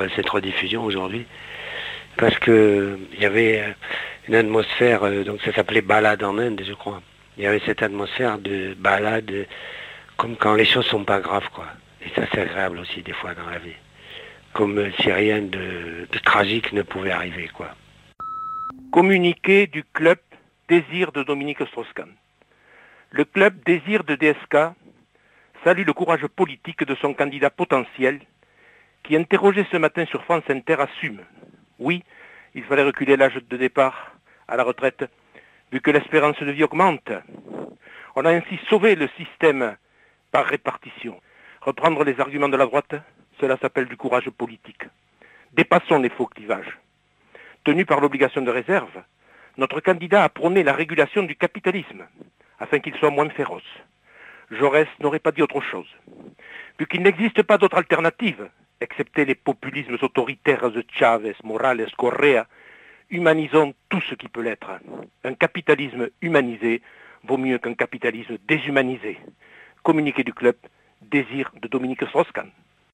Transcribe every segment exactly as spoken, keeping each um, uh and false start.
Cette rediffusion aujourd'hui, parce que il y avait une atmosphère, donc ça s'appelait balade en Inde, je crois. Il y avait cette atmosphère de balade, comme quand les choses sont pas graves, quoi. Et ça, c'est agréable aussi des fois dans la vie, comme si rien de, de tragique ne pouvait arriver, quoi. Communiqué du club Désir de Dominique Strauss-Kahn. Le club Désir de D S K salue le courage politique de son candidat potentiel, qui, interrogé ce matin sur France Inter, assume. Oui, il fallait reculer l'âge de départ à la retraite, vu que l'espérance de vie augmente. On a ainsi sauvé le système par répartition. Reprendre les arguments de la droite, cela s'appelle du courage politique. Dépassons les faux clivages. Tenu par l'obligation de réserve, notre candidat a prôné la régulation du capitalisme, afin qu'il soit moins féroce. Jaurès n'aurait pas dit autre chose. Vu qu'il n'existe pas d'autre alternative, excepté les populismes autoritaires de Chavez, Morales, Correa, humanisons tout ce qui peut l'être. Un capitalisme humanisé vaut mieux qu'un capitalisme déshumanisé. Communiqué du club Désir de Dominique Strauss-Kahn.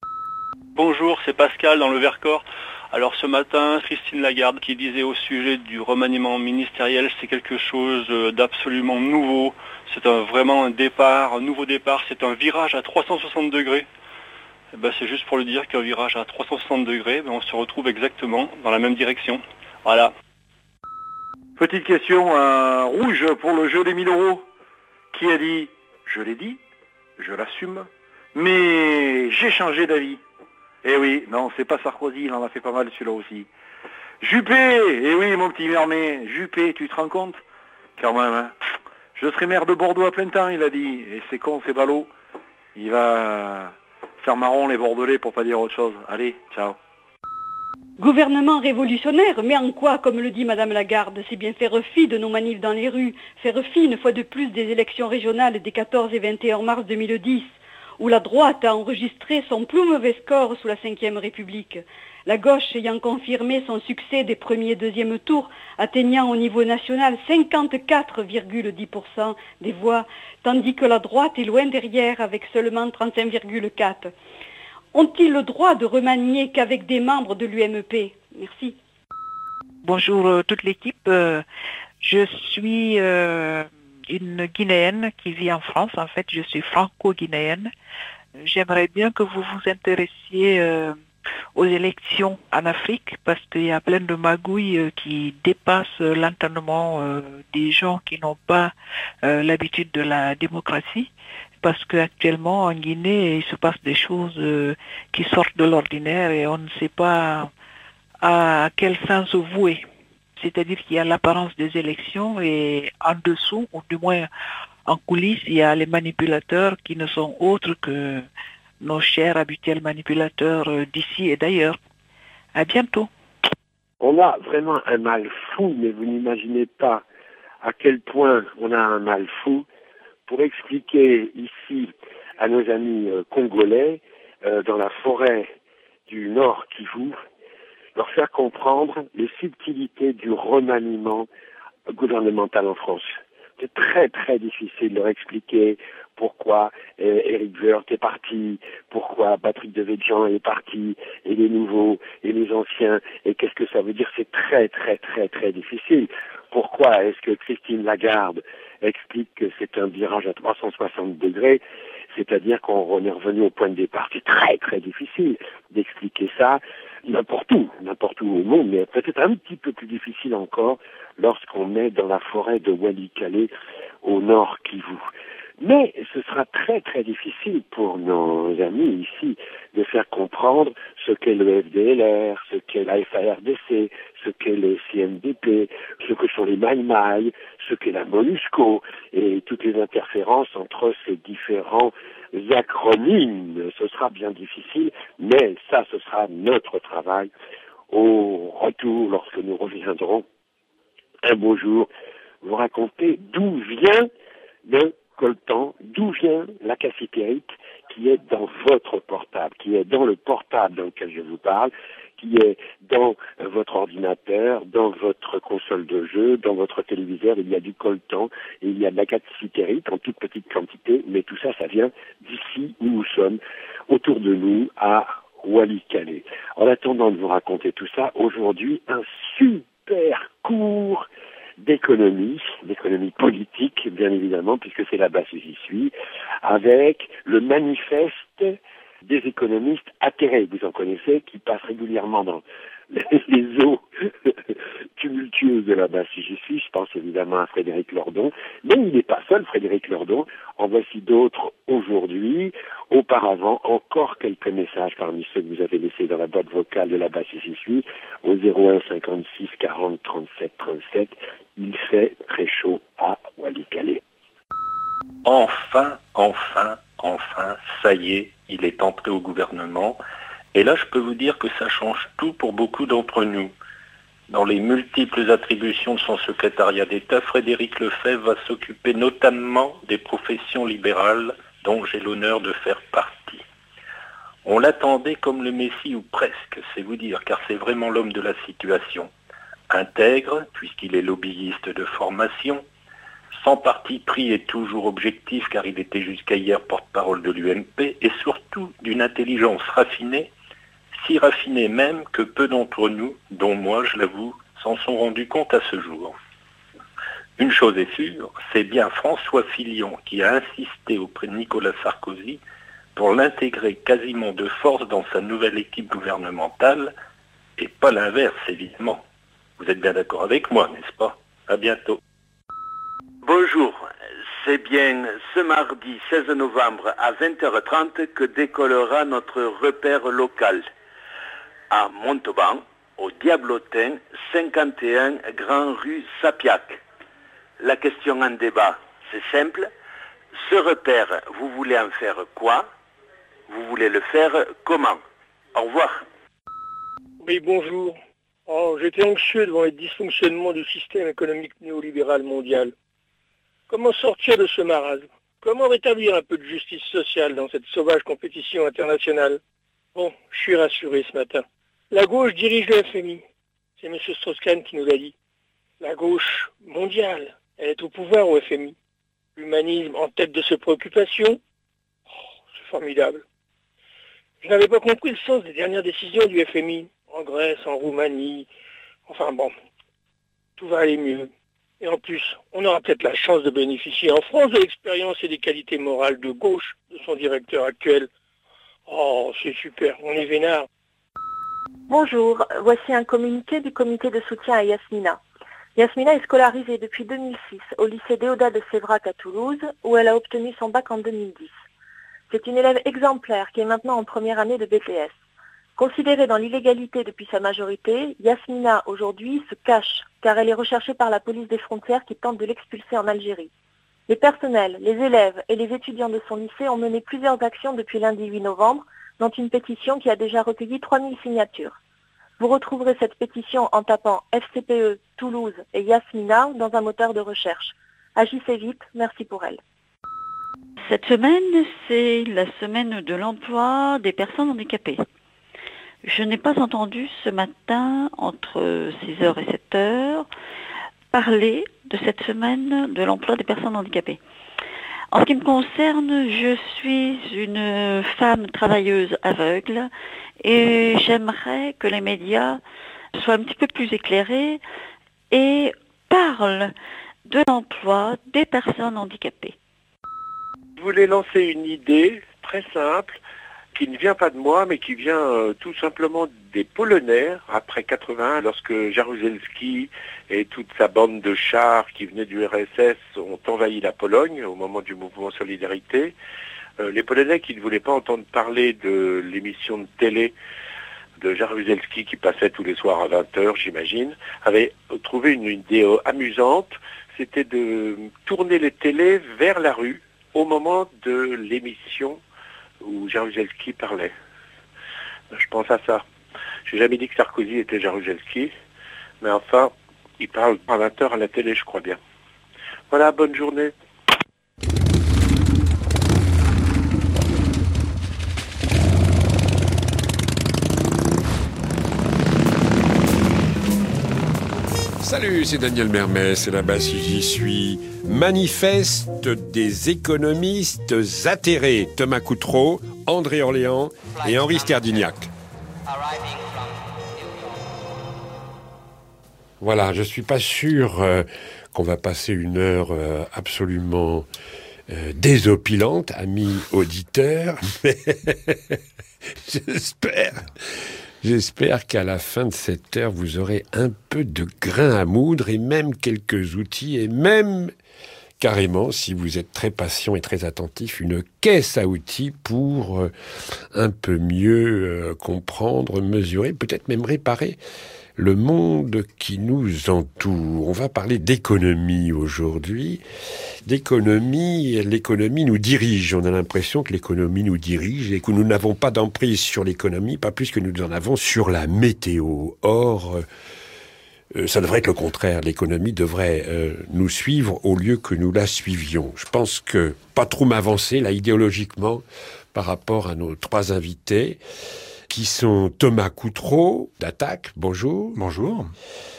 Bonjour, c'est Pascal dans le Vercors. Alors ce matin, Christine Lagarde qui disait au sujet du remaniement ministériel, c'est quelque chose d'absolument nouveau. C'est un, vraiment un départ, un nouveau départ, c'est un virage à trois cent soixante degrés. Eh ben, c'est juste pour le dire qu'un virage à trois cent soixante degrés, ben, on se retrouve exactement dans la même direction. Voilà. Petite question, un rouge pour le jeu des mille euros. Qui a dit? Je l'ai dit, je l'assume, mais j'ai changé d'avis. Eh oui, non, c'est pas Sarkozy, il en a fait pas mal celui-là aussi. Juppé, eh oui, mon petit Vernet, Juppé, tu te rends compte? Quand même, hein. Je serai maire de Bordeaux à plein temps, il a dit. Et c'est con, c'est ballot. Il va faire marron les Bordelais pour pas dire autre chose. Allez, ciao. Gouvernement révolutionnaire, mais en quoi, comme le dit Madame Lagarde, c'est bien faire fi de nos manifs dans les rues, faire fi une fois de plus des élections régionales des quatorze et vingt et un mars deux mille dix, où la droite a enregistré son plus mauvais score sous la cinquième République, la gauche ayant confirmé son succès des premiers et deuxième tours, atteignant au niveau national cinquante-quatre virgule dix pour cent des voix, tandis que la droite est loin derrière avec seulement trente-cinq virgule quatre pour cent. Ont-ils le droit de remanier qu'avec des membres de l'U M P? Merci. Bonjour euh, toute l'équipe. Euh, je suis euh, une Guinéenne qui vit en France. En fait, je suis franco-guinéenne. J'aimerais bien que vous vous intéressiez euh, aux élections en Afrique parce qu'il y a plein de magouilles euh, qui dépassent euh, l'entendement euh, des gens qui n'ont pas euh, l'habitude de la démocratie. Parce qu'actuellement, en Guinée, il se passe des choses euh, qui sortent de l'ordinaire et on ne sait pas à quel sens se vouer. C'est-à-dire qu'il y a l'apparence des élections et en dessous, ou du moins en coulisses, il y a les manipulateurs qui ne sont autres que nos chers habituels manipulateurs d'ici et d'ailleurs. À bientôt. On a vraiment un mal fou, mais vous n'imaginez pas à quel point on a un mal fou. Pour expliquer ici à nos amis euh, congolais, euh, dans la forêt du Nord Kivu, leur faire comprendre les subtilités du remaniement gouvernemental en France. C'est très très difficile de leur expliquer pourquoi euh, Éric Woerth est parti, pourquoi Patrick Devedjian est parti, et les nouveaux, et les anciens, et qu'est-ce que ça veut dire, c'est très très très très difficile. Pourquoi est-ce que Christine Lagarde explique que c'est un virage à trois cent soixante degrés, c'est-à-dire qu'on est revenu au point de départ. C'est très très difficile d'expliquer ça n'importe où, n'importe où au monde, mais peut-être un petit peu plus difficile encore lorsqu'on est dans la forêt de Walikale au nord Kivu. Mais ce sera très très difficile pour nos amis ici de faire comprendre ce qu'est le F D L R, ce qu'est la F A R D C, ce qu'est le C N D P, ce que sont les Maï Maï, ce qu'est la MONUSCO et toutes les interférences entre ces différents acronymes. Ce sera bien difficile, mais ça, ce sera notre travail au retour, lorsque nous reviendrons un beau jour, vous raconter d'où vient le coltan, d'où vient la cassitérite qui est dans votre portable, qui est dans le portable dans lequel je vous parle, qui est dans votre ordinateur, dans votre console de jeu, dans votre téléviseur. Il y a du coltan, et il y a de la cassitérite en toute petite quantité, mais tout ça, ça vient d'ici où nous sommes, autour de nous, à Wallis-Calais. En attendant de vous raconter tout ça, aujourd'hui, un super cours d'économie, d'économie politique, bien évidemment, puisque c'est là-bas que j'y suis, avec le manifeste des économistes atterrés, vous en connaissez, qui passent régulièrement dans les eaux tumultueuses de la basse si j'y suis. Je pense évidemment à Frédéric Lordon, mais il n'est pas seul, Frédéric Lordon. En voici d'autres aujourd'hui. Auparavant, encore quelques messages parmi ceux que vous avez laissés dans la boîte vocale de la basse si j'y suis, au zéro un cinquante-six quarante trente-sept trente-sept. Il fait très chaud à Wallis-Calais. Enfin, enfin, enfin, ça y est, il est entré au gouvernement. Et là, je peux vous dire que ça change tout pour beaucoup d'entre nous. Dans les multiples attributions de son secrétariat d'État, Frédéric Lefebvre va s'occuper notamment des professions libérales dont j'ai l'honneur de faire partie. On l'attendait comme le Messie, ou presque, c'est vous dire, car c'est vraiment l'homme de la situation. Intègre, puisqu'il est lobbyiste de formation, sans parti pris et toujours objectif, car il était jusqu'à hier porte-parole de l'U M P, et surtout d'une intelligence raffinée, si raffinée même que peu d'entre nous, dont moi je l'avoue, s'en sont rendus compte à ce jour. Une chose est sûre, c'est bien François Fillon qui a insisté auprès de Nicolas Sarkozy pour l'intégrer quasiment de force dans sa nouvelle équipe gouvernementale, et pas l'inverse évidemment. Vous êtes bien d'accord avec moi, n'est-ce pas? À bientôt. Bonjour, c'est bien ce mardi seize novembre à vingt heures trente que décollera notre repère local à Montauban, au Diablotin, cinquante et un Grand Rue Sapiac. La question en débat, c'est simple. Ce repère, vous voulez en faire quoi? Vous voulez le faire comment? Au revoir. Oui, bonjour. Oh, j'étais anxieux devant les dysfonctionnements du système économique néolibéral mondial. Comment sortir de ce marasme? Comment rétablir un peu de justice sociale dans cette sauvage compétition internationale? Bon, je suis rassuré ce matin. La gauche dirige le F M I. C'est M. Strauss-Kahn qui nous l'a dit. La gauche mondiale, elle est au pouvoir au F M I. L'humanisme en tête de ses préoccupations. Oh, c'est formidable. Je n'avais pas compris le sens des dernières décisions du F M I. En Grèce, en Roumanie. Enfin bon, tout va aller mieux. Et en plus, on aura peut-être la chance de bénéficier en France de l'expérience et des qualités morales de gauche de son directeur actuel. Oh, c'est super, on est vénard. Bonjour, voici un communiqué du comité de soutien à Yasmina. Yasmina est scolarisée depuis deux mille six au lycée Déodat de Sévrac à Toulouse, où elle a obtenu son bac en deux mille dix. C'est une élève exemplaire qui est maintenant en première année de B T S. Considérée dans l'illégalité depuis sa majorité, Yasmina aujourd'hui se cache car elle est recherchée par la police des frontières qui tente de l'expulser en Algérie. Les personnels, les élèves et les étudiants de son lycée ont mené plusieurs actions depuis lundi huit novembre, dont une pétition qui a déjà recueilli trois mille signatures. Vous retrouverez cette pétition en tapant F C P E, Toulouse et Yasmina dans un moteur de recherche. Agissez vite, merci pour elle. Cette semaine, c'est la semaine de l'emploi des personnes handicapées. Je n'ai pas entendu ce matin, entre six heures et sept heures, parler de cette semaine de l'emploi des personnes handicapées. En ce qui me concerne, je suis une femme travailleuse aveugle et j'aimerais que les médias soient un petit peu plus éclairés et parlent de l'emploi des personnes handicapées. Je voulais lancer une idée très simple qui ne vient pas de moi, mais qui vient euh, tout simplement des Polonais, après quatre-vingt-un, lorsque Jaruzelski et toute sa bande de chars qui venaient du R S S ont envahi la Pologne au moment du mouvement Solidarité. Euh, les Polonais qui ne voulaient pas entendre parler de l'émission de télé de Jaruzelski qui passait tous les soirs à vingt heures, j'imagine, avaient trouvé une idée amusante, c'était de tourner les télés vers la rue au moment de l'émission où Jaruzelski parlait. Je pense à ça. Je n'ai jamais dit que Sarkozy était Jaruzelski, mais enfin, il parle à vingt heures à la télé, je crois bien. Voilà, bonne journée. Salut, c'est Daniel Mermet, c'est là-bas si j'y suis. Manifeste des économistes atterrés, Thomas Coutreau, André Orléans et Henri Sterdignac. Voilà, je suis pas sûr euh, qu'on va passer une heure euh, absolument euh, désopilante, amis auditeurs, mais j'espère, j'espère qu'à la fin de cette heure, vous aurez un peu de grain à moudre et même quelques outils et même carrément, si vous êtes très patient et très attentif, une caisse à outils pour euh, un peu mieux euh, comprendre, mesurer, peut-être même réparer le monde qui nous entoure. On va parler d'économie aujourd'hui. D'économie, l'économie nous dirige. On a l'impression que l'économie nous dirige et que nous n'avons pas d'emprise sur l'économie, pas plus que nous en avons sur la météo. Or, euh, ça devrait être le contraire. L'économie devrait euh, nous suivre au lieu que nous la suivions. Je pense que, pas trop m'avancer, là, idéologiquement, par rapport à nos trois invités, qui sont Thomas Coutreau, d'Attaque, bonjour. Bonjour.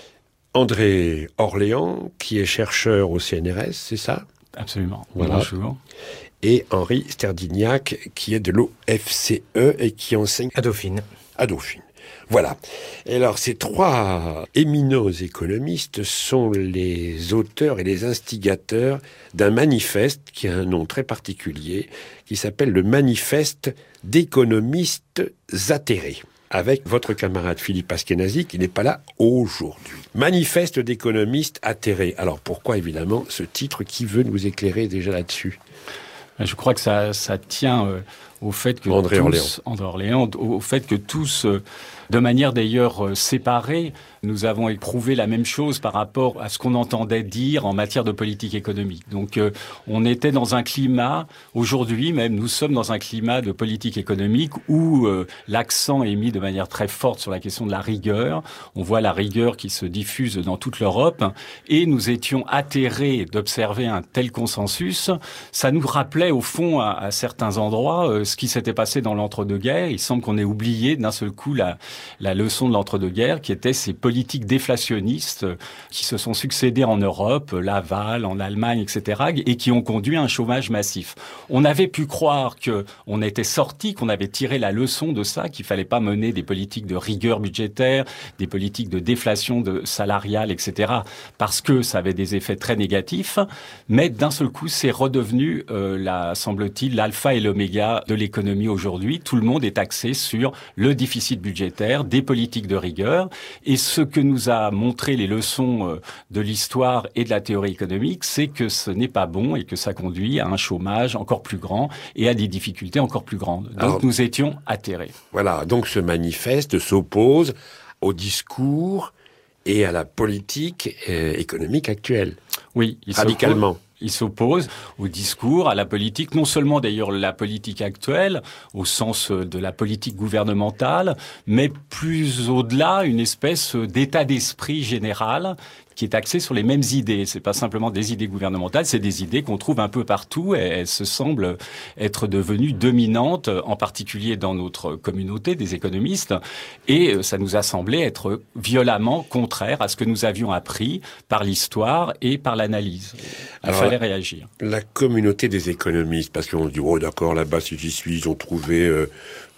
André Orléans, qui est chercheur au C N R S, c'est ça? Absolument. Voilà. Bonjour. Et Henri Sterdignac, qui est de l'O F C E et qui enseigne à Dauphine. À Dauphine. Voilà. Et alors, ces trois éminents économistes sont les auteurs et les instigateurs d'un manifeste qui a un nom très particulier, qui s'appelle le Manifeste d'économistes atterrés, avec votre camarade Philippe Askenazi, qui n'est pas là aujourd'hui. Manifeste d'économistes atterrés. Alors, pourquoi, évidemment, ce titre? Qui veut nous éclairer déjà là-dessus? Je crois que ça, ça tient euh, au fait que André tous, Orléans. André Orléans, au, au fait que tous, euh, de manière d'ailleurs euh, séparée, nous avons éprouvé la même chose par rapport à ce qu'on entendait dire en matière de politique économique. Donc, euh, on était dans un climat, aujourd'hui même, nous sommes dans un climat de politique économique où euh, l'accent est mis de manière très forte sur la question de la rigueur. On voit la rigueur qui se diffuse dans toute l'Europe et nous étions atterrés d'observer un tel consensus. Ça nous rappelait au fond, à, à certains endroits, euh, ce qui s'était passé dans l'entre-deux-guerres. Il semble qu'on ait oublié d'un seul coup la, la leçon de l'entre-deux-guerres qui était ces politiques déflationnistes qui se sont succédées en Europe, Laval, en Allemagne, et cetera, et qui ont conduit à un chômage massif. On avait pu croire qu'on était sorti, qu'on avait tiré la leçon de ça, qu'il fallait pas mener des politiques de rigueur budgétaire, des politiques de déflation de salariale, et cetera, parce que ça avait des effets très négatifs. Mais d'un seul coup, c'est redevenu, euh, la, semble-t-il, l'alpha et l'oméga de l'économie aujourd'hui. Tout le monde est axé sur le déficit budgétaire, des politiques de rigueur, et ce que nous a montré les leçons de l'histoire et de la théorie économique, c'est que ce n'est pas bon et que ça conduit à un chômage encore plus grand et à des difficultés encore plus grandes. Donc Alors, nous étions atterrés. Voilà, donc ce manifeste s'oppose au discours et à la politique euh, économique actuelle. Oui, il radicalement. S'oppose. Il s'oppose au discours, à la politique, non seulement d'ailleurs la politique actuelle, au sens de la politique gouvernementale, mais plus au-delà, une espèce d'état d'esprit général qui est axé sur les mêmes idées. C'est pas simplement des idées gouvernementales, c'est des idées qu'on trouve un peu partout et elles se semblent être devenues dominantes, en particulier dans notre communauté des économistes. Et ça nous a semblé être violemment contraire à ce que nous avions appris par l'histoire et par l'analyse. Il Alors, fallait réagir. La communauté des économistes, parce qu'on se dit, oh d'accord, là-bas, si j'y suis, ils ont trouvé euh,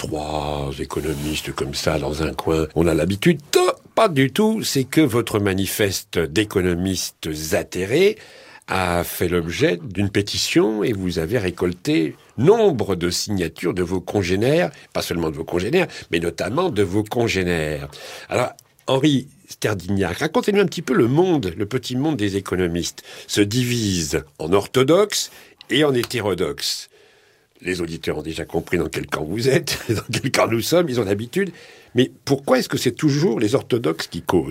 trois économistes comme ça dans un coin. On a l'habitude. Pas du tout. C'est que votre manifeste d'économistes atterrés a fait l'objet d'une pétition et vous avez récolté nombre de signatures de vos congénères, pas seulement de vos congénères, mais notamment de vos congénères. Alors, Henri Sterdignac, racontez-nous un petit peu le monde, le petit monde des économistes se divise en orthodoxes et en hétérodoxes. Les auditeurs ont déjà compris dans quel camp vous êtes, dans quel camp nous sommes, ils ont l'habitude. Mais pourquoi est-ce que c'est toujours les orthodoxes qui causent ?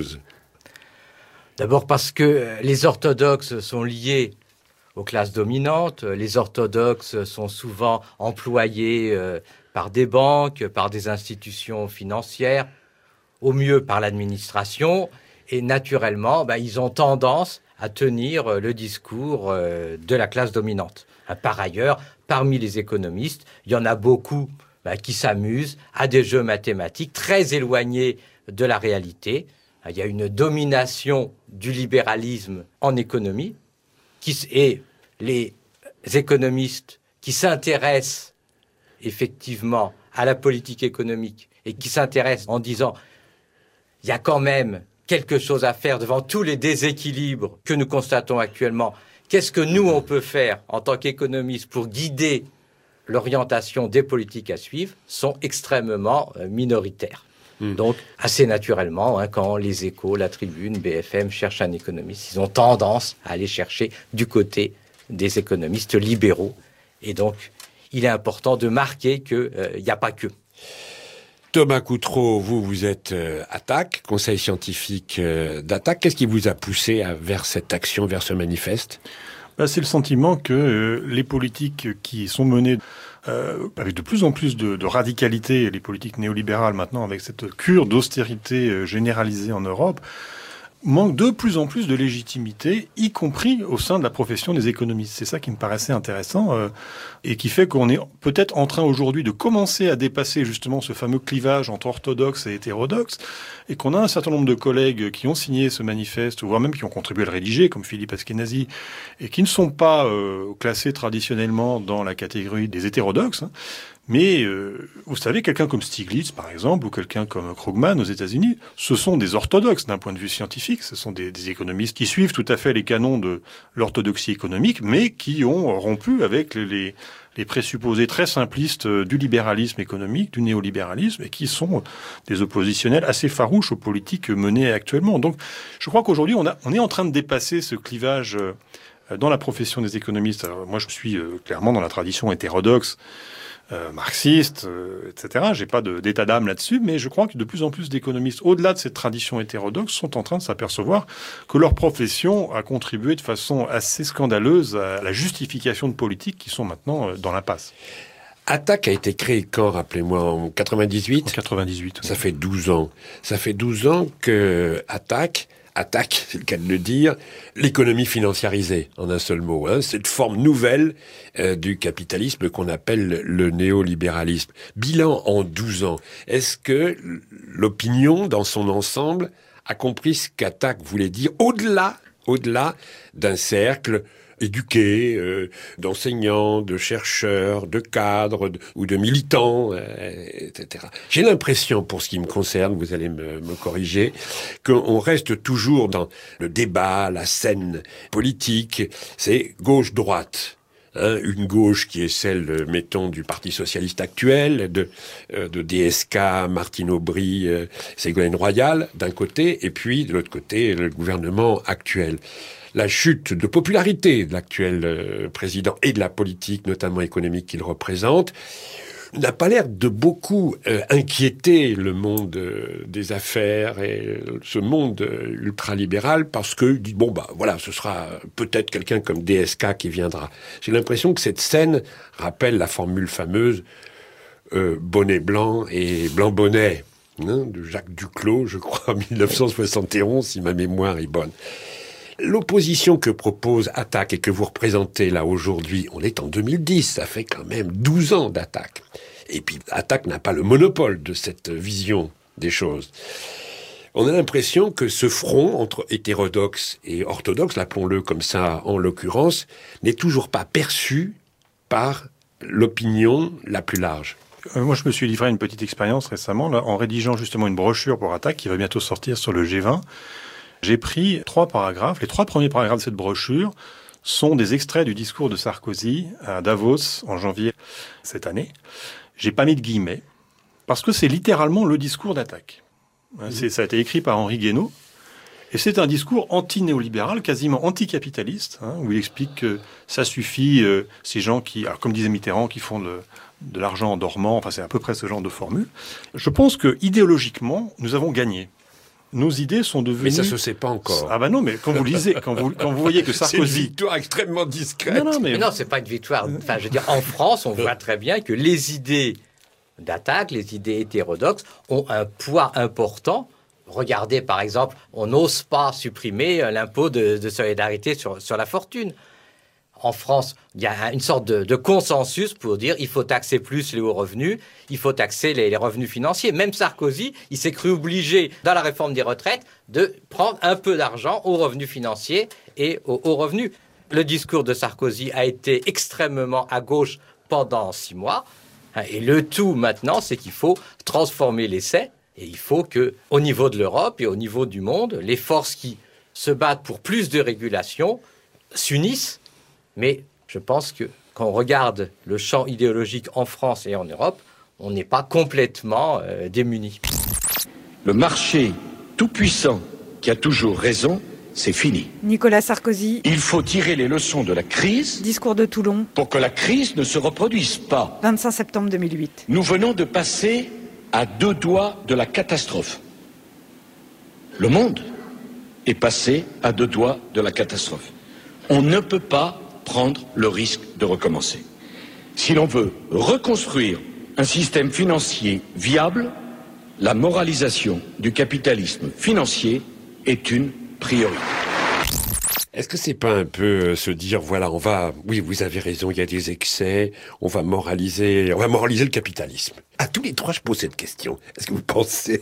D'abord parce que les orthodoxes sont liés aux classes dominantes. Les orthodoxes sont souvent employés euh, par des banques, par des institutions financières, au mieux par l'administration. Et naturellement, bah, ils ont tendance à tenir le discours euh, de la classe dominante. Par ailleurs, parmi les économistes, il y en a beaucoup bah, qui s'amusent à des jeux mathématiques très éloignés de la réalité. Il y a une domination du libéralisme en économie, qui, et les économistes qui s'intéressent effectivement à la politique économique et qui s'intéresse en disant « il y a quand même quelque chose à faire devant tous les déséquilibres que nous constatons actuellement. Qu'est-ce que nous, on peut faire en tant qu'économistes pour guider l'orientation des politiques à suivre ?» sont extrêmement euh, minoritaires. Mmh. Donc, assez naturellement, hein, quand les Échos, la Tribune, B F M cherchent un économiste, ils ont tendance à aller chercher du côté des économistes libéraux. Et donc, il est important de marquer qu'il n'y euh, a pas que. Thomas Coutreau, vous, vous êtes euh, Attac, conseil scientifique euh, d'Attac. Qu'est-ce qui vous a poussé à, vers cette action, vers ce manifeste ? Ben, c'est le sentiment que euh, les politiques qui sont menées euh, avec de plus en plus de, de radicalité, les politiques néolibérales maintenant, avec cette cure d'austérité euh, généralisée en Europe, manque de plus en plus de légitimité, y compris au sein de la profession des économistes. C'est ça qui me paraissait intéressant euh, et qui fait qu'on est peut-être en train aujourd'hui de commencer à dépasser justement ce fameux clivage entre orthodoxes et hétérodoxes et qu'on a un certain nombre de collègues qui ont signé ce manifeste, voire même qui ont contribué à le rédiger, comme Philippe Askenazi, et qui ne sont pas euh, classés traditionnellement dans la catégorie des hétérodoxes, hein. Mais, euh, vous savez, quelqu'un comme Stiglitz, par exemple, ou quelqu'un comme Krugman aux États-Unis, ce sont des orthodoxes d'un point de vue scientifique. Ce sont des, des économistes qui suivent tout à fait les canons de l'orthodoxie économique, mais qui ont rompu avec les, les, les présupposés très simplistes du libéralisme économique, du néolibéralisme, et qui sont des oppositionnels assez farouches aux politiques menées actuellement. Donc, je crois qu'aujourd'hui, on, a, on est en train de dépasser ce clivage dans la profession des économistes. Alors, moi, je suis euh, clairement dans la tradition hétérodoxe, Euh, marxiste, euh, et cetera. J'ai pas de, d'état d'âme là-dessus, mais je crois que de plus en plus d'économistes, au-delà de cette tradition hétérodoxe, sont en train de s'apercevoir que leur profession a contribué de façon assez scandaleuse à la justification de politiques qui sont maintenant euh, dans l'impasse. Attac a été créé quand, rappelez-moi, en quatre-vingt-dix-huit ? En quatre-vingt-dix-huit. Ça oui. fait douze ans. Ça fait douze ans que Attac attaque, c'est le cas de le dire, l'économie financiarisée, en un seul mot. Hein, cette forme nouvelle euh, du capitalisme qu'on appelle le néolibéralisme. Bilan en douze ans. Est-ce que l'opinion, dans son ensemble, a compris ce qu'Attac voulait dire, au-delà, au-delà d'un cercle éduqués, euh, d'enseignants, de chercheurs, de cadres de, ou de militants, euh, et cetera. J'ai l'impression, pour ce qui me concerne, vous allez me, me corriger, qu'on reste toujours dans le débat, la scène politique, c'est gauche-droite. Hein, une gauche qui est celle, mettons, du Parti socialiste actuel, de, euh, de D S K, Martine Aubry, euh, Ségolène Royal, d'un côté, et puis, de l'autre côté, le gouvernement actuel. La chute de popularité de l'actuel euh, président et de la politique, notamment économique qu'il représente, n'a pas l'air de beaucoup euh, inquiéter le monde euh, des affaires et euh, ce monde euh, ultralibéral parce que dit bon bah voilà, ce sera peut-être quelqu'un comme D S K qui viendra. J'ai l'impression que cette scène rappelle la formule fameuse euh, bonnet blanc et blanc bonnet, hein, de Jacques Duclos, je crois, en mille neuf cent soixante et onze, si ma mémoire est bonne. L'opposition que propose Attac et que vous représentez là aujourd'hui, on est en deux mille dix, ça fait quand même douze ans d'Attac. Et puis Attac n'a pas le monopole de cette vision des choses. On a l'impression que ce front entre hétérodoxes et orthodoxes, appelons-le comme ça en l'occurrence, n'est toujours pas perçu par l'opinion la plus large. Euh, moi, je me suis livré à une petite expérience récemment, là, en rédigeant justement une brochure pour Attac qui va bientôt sortir sur le G vingt. J'ai pris trois paragraphes. Les trois premiers paragraphes de cette brochure sont des extraits du discours de Sarkozy à Davos en janvier cette année. J'ai pas mis de guillemets parce que c'est littéralement le discours d'Attac. Mmh. C'est, ça a été écrit par Henri Guénaud et c'est un discours anti-néolibéral, quasiment anticapitaliste, hein, où il explique que ça suffit, euh, ces gens qui, alors comme disait Mitterrand, qui font de, de l'argent en dormant. Enfin, c'est à peu près ce genre de formule. Je pense que idéologiquement, nous avons gagné. Nos idées sont devenues... Mais ça se sait pas encore. Ah ben non, mais quand vous lisez, quand vous, quand vous voyez que Sarkozy... C'est une victoire extrêmement discrète. Non, non, mais... mais non, c'est pas une victoire. Enfin, je veux dire, en France, on voit très bien que les idées d'Attac, les idées hétérodoxes, ont un poids important. Regardez, par exemple, on n'ose pas supprimer l'impôt de, de solidarité sur, sur la fortune. En France, il y a une sorte de, de consensus pour dire il faut taxer plus les hauts revenus, il faut taxer les, les revenus financiers. Même Sarkozy, il s'est cru obligé, dans la réforme des retraites, de prendre un peu d'argent aux revenus financiers et aux hauts revenus. Le discours de Sarkozy a été extrêmement à gauche pendant six mois. Et le tout maintenant, c'est qu'il faut transformer l'essai. Et il faut que, au niveau de l'Europe et au niveau du monde, les forces qui se battent pour plus de régulation s'unissent. Mais je pense que quand on regarde le champ idéologique en France et en Europe, on n'est pas complètement euh, démunis. Le marché tout-puissant qui a toujours raison, c'est fini. Nicolas Sarkozy. Il faut tirer les leçons de la crise. Discours de Toulon. Pour que la crise ne se reproduise pas. vingt-cinq septembre deux mille huit. Nous venons de passer à deux doigts de la catastrophe. Le monde est passé à deux doigts de la catastrophe. On ne peut pas prendre le risque de recommencer. Si l'on veut reconstruire un système financier viable, la moralisation du capitalisme financier est une priorité. Est-ce que c'est pas un peu se dire, voilà, on va, oui, vous avez raison, il y a des excès, on va moraliser, on va moraliser le capitalisme. À tous les trois, je pose cette question. Est-ce que vous pensez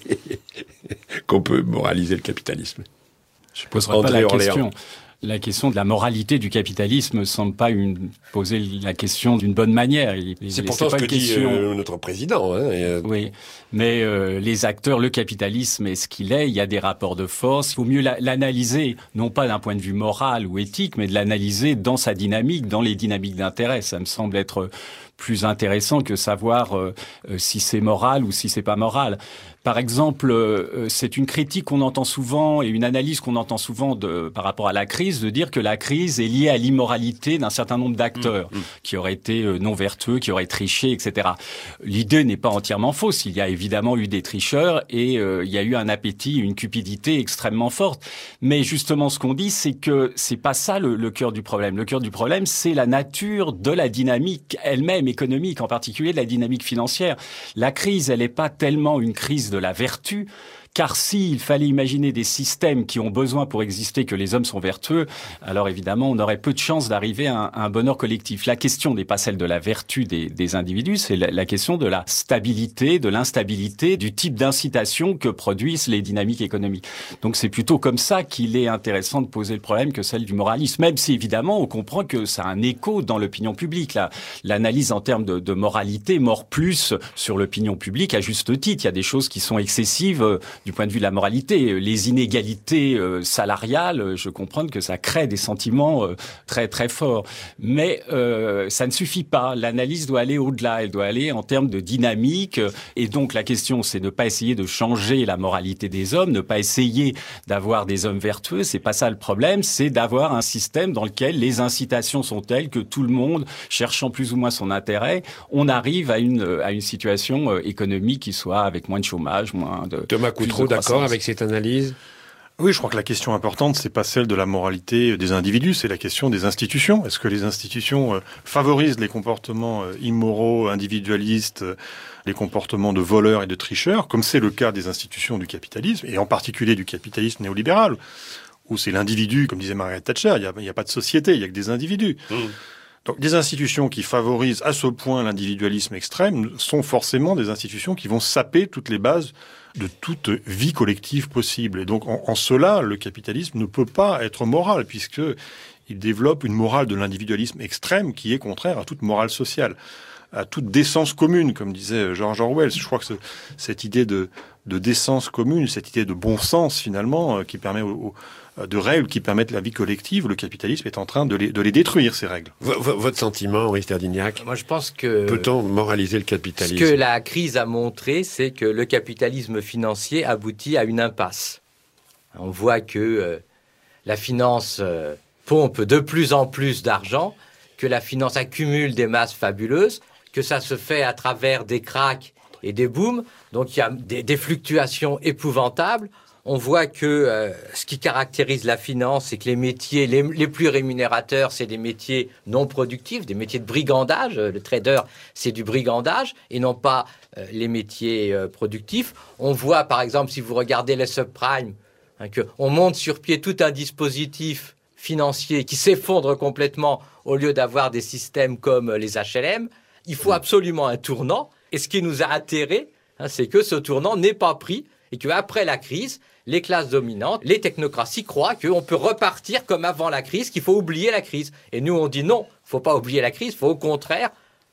qu'on peut moraliser le capitalisme? Je ne poserai pas la question. La question de la moralité du capitalisme ne semble pas une, poser la question d'une bonne manière. C'est pourtant ce que dit question... euh, notre président. Hein, et euh... Oui, mais euh, les acteurs, le capitalisme est ce qu'il est, il y a des rapports de force. Il faut mieux l'analyser, non pas d'un point de vue moral ou éthique, mais de l'analyser dans sa dynamique, dans les dynamiques d'intérêt. Ça me semble être plus intéressant que savoir euh, si c'est moral ou si c'est pas moral. Par exemple, euh, c'est une critique qu'on entend souvent et une analyse qu'on entend souvent de, par rapport à la crise, de dire que la crise est liée à l'immoralité d'un certain nombre d'acteurs mmh, mmh. qui auraient été euh, non vertueux, qui auraient triché, et cetera. L'idée n'est pas entièrement fausse. Il y a évidemment eu des tricheurs et euh, il y a eu un appétit, une cupidité extrêmement forte. Mais justement, ce qu'on dit, c'est que c'est pas ça le, le cœur du problème. Le cœur du problème, c'est la nature de la dynamique elle-même économique, en particulier de la dynamique financière. La crise, elle n'est pas tellement une crise de de la vertu, car s'il fallait imaginer des systèmes qui ont besoin pour exister que les hommes sont vertueux, alors évidemment on aurait peu de chances d'arriver à, à un bonheur collectif. La question n'est pas celle de la vertu des, des individus, c'est la, la question de la stabilité, de l'instabilité, du type d'incitation que produisent les dynamiques économiques. Donc c'est plutôt comme ça qu'il est intéressant de poser le problème que celle du moralisme, même si évidemment on comprend que ça a un écho dans l'opinion publique. La, l'analyse en termes de, de moralité mord plus sur l'opinion publique à juste titre. Il y a des choses qui sont excessives euh, du point de vue de la moralité. Les inégalités euh, salariales, je comprends que ça crée des sentiments euh, très très forts. Mais euh, ça ne suffit pas. L'analyse doit aller au-delà. Elle doit aller en termes de dynamique. Et donc la question, c'est de ne pas essayer de changer la moralité des hommes, ne pas essayer d'avoir des hommes vertueux. C'est pas ça le problème. C'est d'avoir un système dans lequel les incitations sont telles que tout le monde, cherchant plus ou moins son intérêt, on arrive à une à une situation euh, économique qui soit avec moins de chômage, moins de... Thomas Coutreau, d'accord avec cette analyse? Oui, je crois que la question importante, c'est pas celle de la moralité des individus, c'est la question des institutions. Est-ce que les institutions euh, favorisent les comportements euh, immoraux, individualistes, euh, les comportements de voleurs et de tricheurs, comme c'est le cas des institutions du capitalisme, et en particulier du capitalisme néolibéral, où c'est l'individu, comme disait Margaret Thatcher, il n'y a, il y a pas de société, il y a que des individus. Mmh. Donc des institutions qui favorisent à ce point l'individualisme extrême sont forcément des institutions qui vont saper toutes les bases de toute vie collective possible. Et donc en, en cela, le capitalisme ne peut pas être moral, puisque il développe une morale de l'individualisme extrême qui est contraire à toute morale sociale, à toute décence commune, comme disait George Orwell. Je crois que ce, cette idée de, de décence commune, cette idée de bon sens finalement, euh, qui permet au, au, de règles qui permettent la vie collective, le capitalisme est en train de les, de les détruire, ces règles. V- votre sentiment, Henri Sterdyniak? Moi, je pense que... Peut-on moraliser le capitalisme? Ce que la crise a montré, c'est que le capitalisme financier aboutit à une impasse. On voit que euh, la finance euh, pompe de plus en plus d'argent, que la finance accumule des masses fabuleuses, que ça se fait à travers des cracks et des booms. Donc il y a des, des fluctuations épouvantables. On voit que euh, ce qui caractérise la finance, c'est que les métiers les, les plus rémunérateurs, c'est des métiers non productifs, des métiers de brigandage. Le trader, c'est du brigandage et non pas euh, les métiers euh, productifs. On voit, par exemple, si vous regardez les subprimes, hein, qu'on monte sur pied tout un dispositif financier qui s'effondre complètement au lieu d'avoir des systèmes comme les H L M. Il faut absolument un tournant. Et ce qui nous a atterrés, hein, c'est que ce tournant n'est pas pris et qu'après la crise, les classes dominantes, les technocraties croient qu'on peut repartir comme avant la crise, qu'il faut oublier la crise. Et nous, on dit non, il ne faut pas oublier la crise, il faut au contraire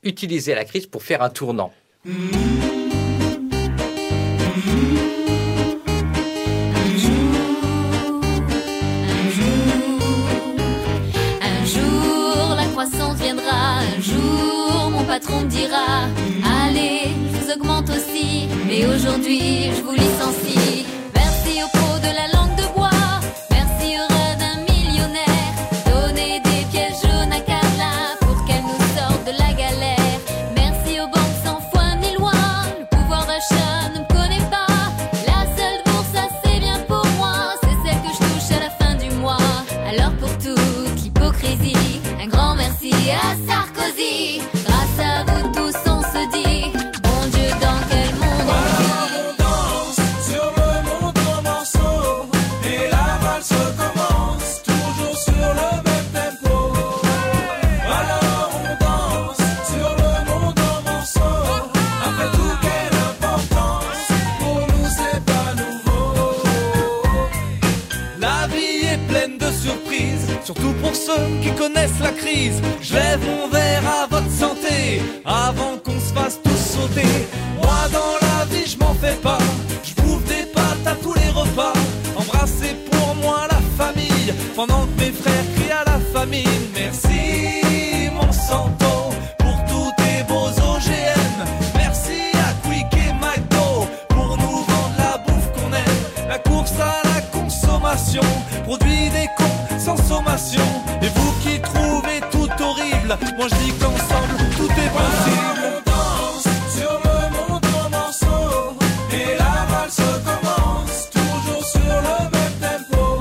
utiliser la crise pour faire un tournant. Un jour, mon patron me dira allez, je vous augmente aussi, mais aujourd'hui, je vous licencie. Merci aux pros de la langue de bois, merci au rat d'un millionnaire. Donnez des pièces jaunes à Carla pour qu'elle nous sorte de la galère. Merci aux banques sans foi ni loi, le pouvoir d'achat ne me connaît pas. La seule bourse, ça c'est bien pour moi, c'est celle que je touche à la fin du mois. Alors pour toute l'hypocrisie, un grand merci à Sarkozy. Grâce à vous tous on se dit bon Dieu, dans quel monde on vit. On danse sur le monde en morceaux et la valse recommence toujours sur le même tempo. Alors on danse sur le monde en morceaux. Après tout, quelle importance, pour nous c'est pas nouveau. La vie est pleine de surprises, surtout pour ceux qui connaissent la crise. Je lève mon verre à votre santé avant qu'on se fasse tous sauter. Moi dans la vie je m'en fais pas, je bouffe des pâtes à tous les repas. Embrassez pour moi la famille pendant que mes frères crient à la famine. Merci Monsanto pour tous tes beaux O G M. Merci à Quick et McDo pour nous vendre la bouffe qu'on aime. La course à la consommation produit des cons sans sommation. Et vous qui trouvez tout horrible, moi je dis qu'ensemble tout est possible. On danse sur le monde en morceaux et la valse commence toujours sur le même tempo.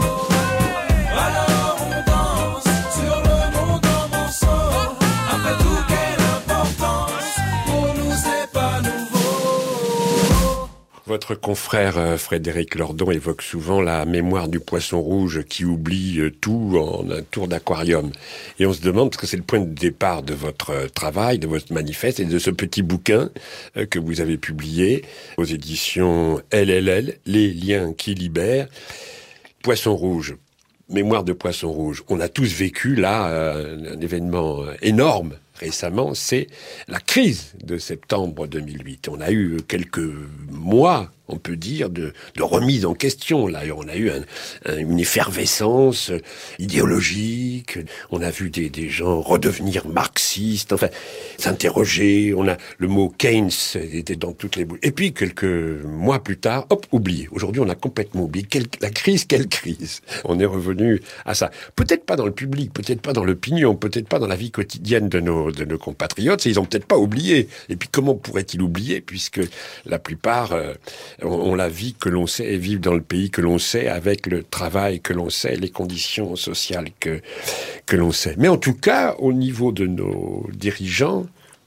Alors on danse sur le monde en morceaux. Après tout, quelle importance, pour nous c'est pas nouveau. Votre confrère euh, Frédéric Lordon évoque souvent la mémoire du poisson rouge qui oublie euh, tout en un tour d'aquarium. Et on se demande, parce que c'est le point de départ de votre euh, travail, de votre manifeste et de ce petit bouquin euh, que vous avez publié aux éditions L L L, Les liens qui libèrent. Poisson rouge, mémoire de poisson rouge. On a tous vécu là euh, un événement euh, énorme. Récemment, c'est la crise de septembre deux mille huit. On a eu quelques mois, on peut dire, de, de remise en question. Là, on a eu un, un, une effervescence idéologique. On a vu des, des gens redevenir marxistes, enfin, s'interroger. On a le mot Keynes était dans toutes les bouches. Et puis, quelques mois plus tard, hop, oublié. Aujourd'hui, on a complètement oublié. Quelle, la crise, quelle crise. On est revenu à ça. Peut-être pas dans le public, peut-être pas dans l'opinion, peut-être pas dans la vie quotidienne de nos de nos compatriotes, ils ont peut-être pas oublié. Et puis comment pourraient-ils oublier, puisque la plupart euh, ont, ont la vie que l'on sait et vivent dans le pays que l'on sait, avec le travail que l'on sait, les conditions sociales que que l'on sait. Mais en tout cas, au niveau de nos dirigeants,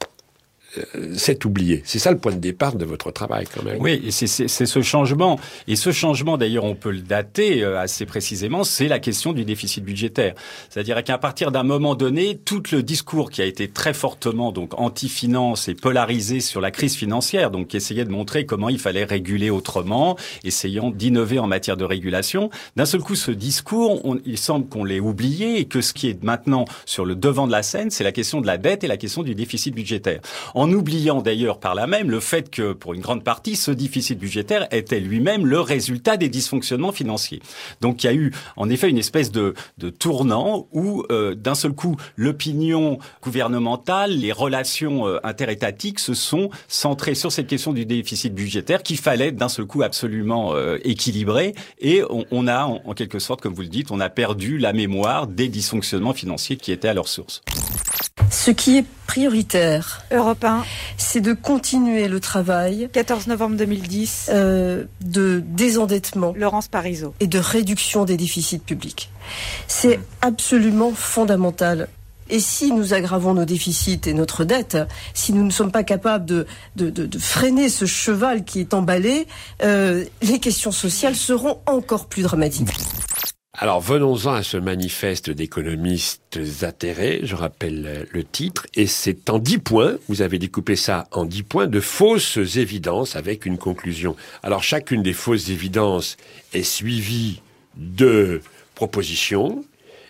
c'est oublié. C'est ça le point de départ de votre travail, quand même. Oui, et c'est, c'est, c'est ce changement. Et ce changement, d'ailleurs, on peut le dater euh, assez précisément, c'est la question du déficit budgétaire. C'est-à-dire qu'à partir d'un moment donné, tout le discours qui a été très fortement donc anti-finance et polarisé sur la crise financière, donc qui essayait de montrer comment il fallait réguler autrement, essayant d'innover en matière de régulation, d'un seul coup, ce discours, on, il semble qu'on l'ait oublié et que ce qui est maintenant sur le devant de la scène, c'est la question de la dette et la question du déficit budgétaire. En oubliant d'ailleurs par là même le fait que, pour une grande partie, ce déficit budgétaire était lui-même le résultat des dysfonctionnements financiers. Donc il y a eu en effet une espèce de, de tournant où, euh, d'un seul coup, l'opinion gouvernementale, les relations euh, interétatiques se sont centrées sur cette question du déficit budgétaire qu'il fallait d'un seul coup absolument euh, équilibrer. Et on, on a, en, en quelque sorte, comme vous le dites, on a perdu la mémoire des dysfonctionnements financiers qui étaient à leur source. Ce qui est prioritaire, Europe un, c'est de continuer le travail. quatorze novembre deux mille dix. Euh, de désendettement. Laurence Parisot. Et de réduction des déficits publics. C'est absolument fondamental. Et si nous aggravons nos déficits et notre dette, si nous ne sommes pas capables de, de, de, de freiner ce cheval qui est emballé, euh, les questions sociales seront encore plus dramatiques. Alors venons-en à ce manifeste d'économistes atterrés, je rappelle le titre, et c'est en dix points, vous avez découpé ça en dix points, de fausses évidences avec une conclusion. Alors chacune des fausses évidences est suivie de propositions,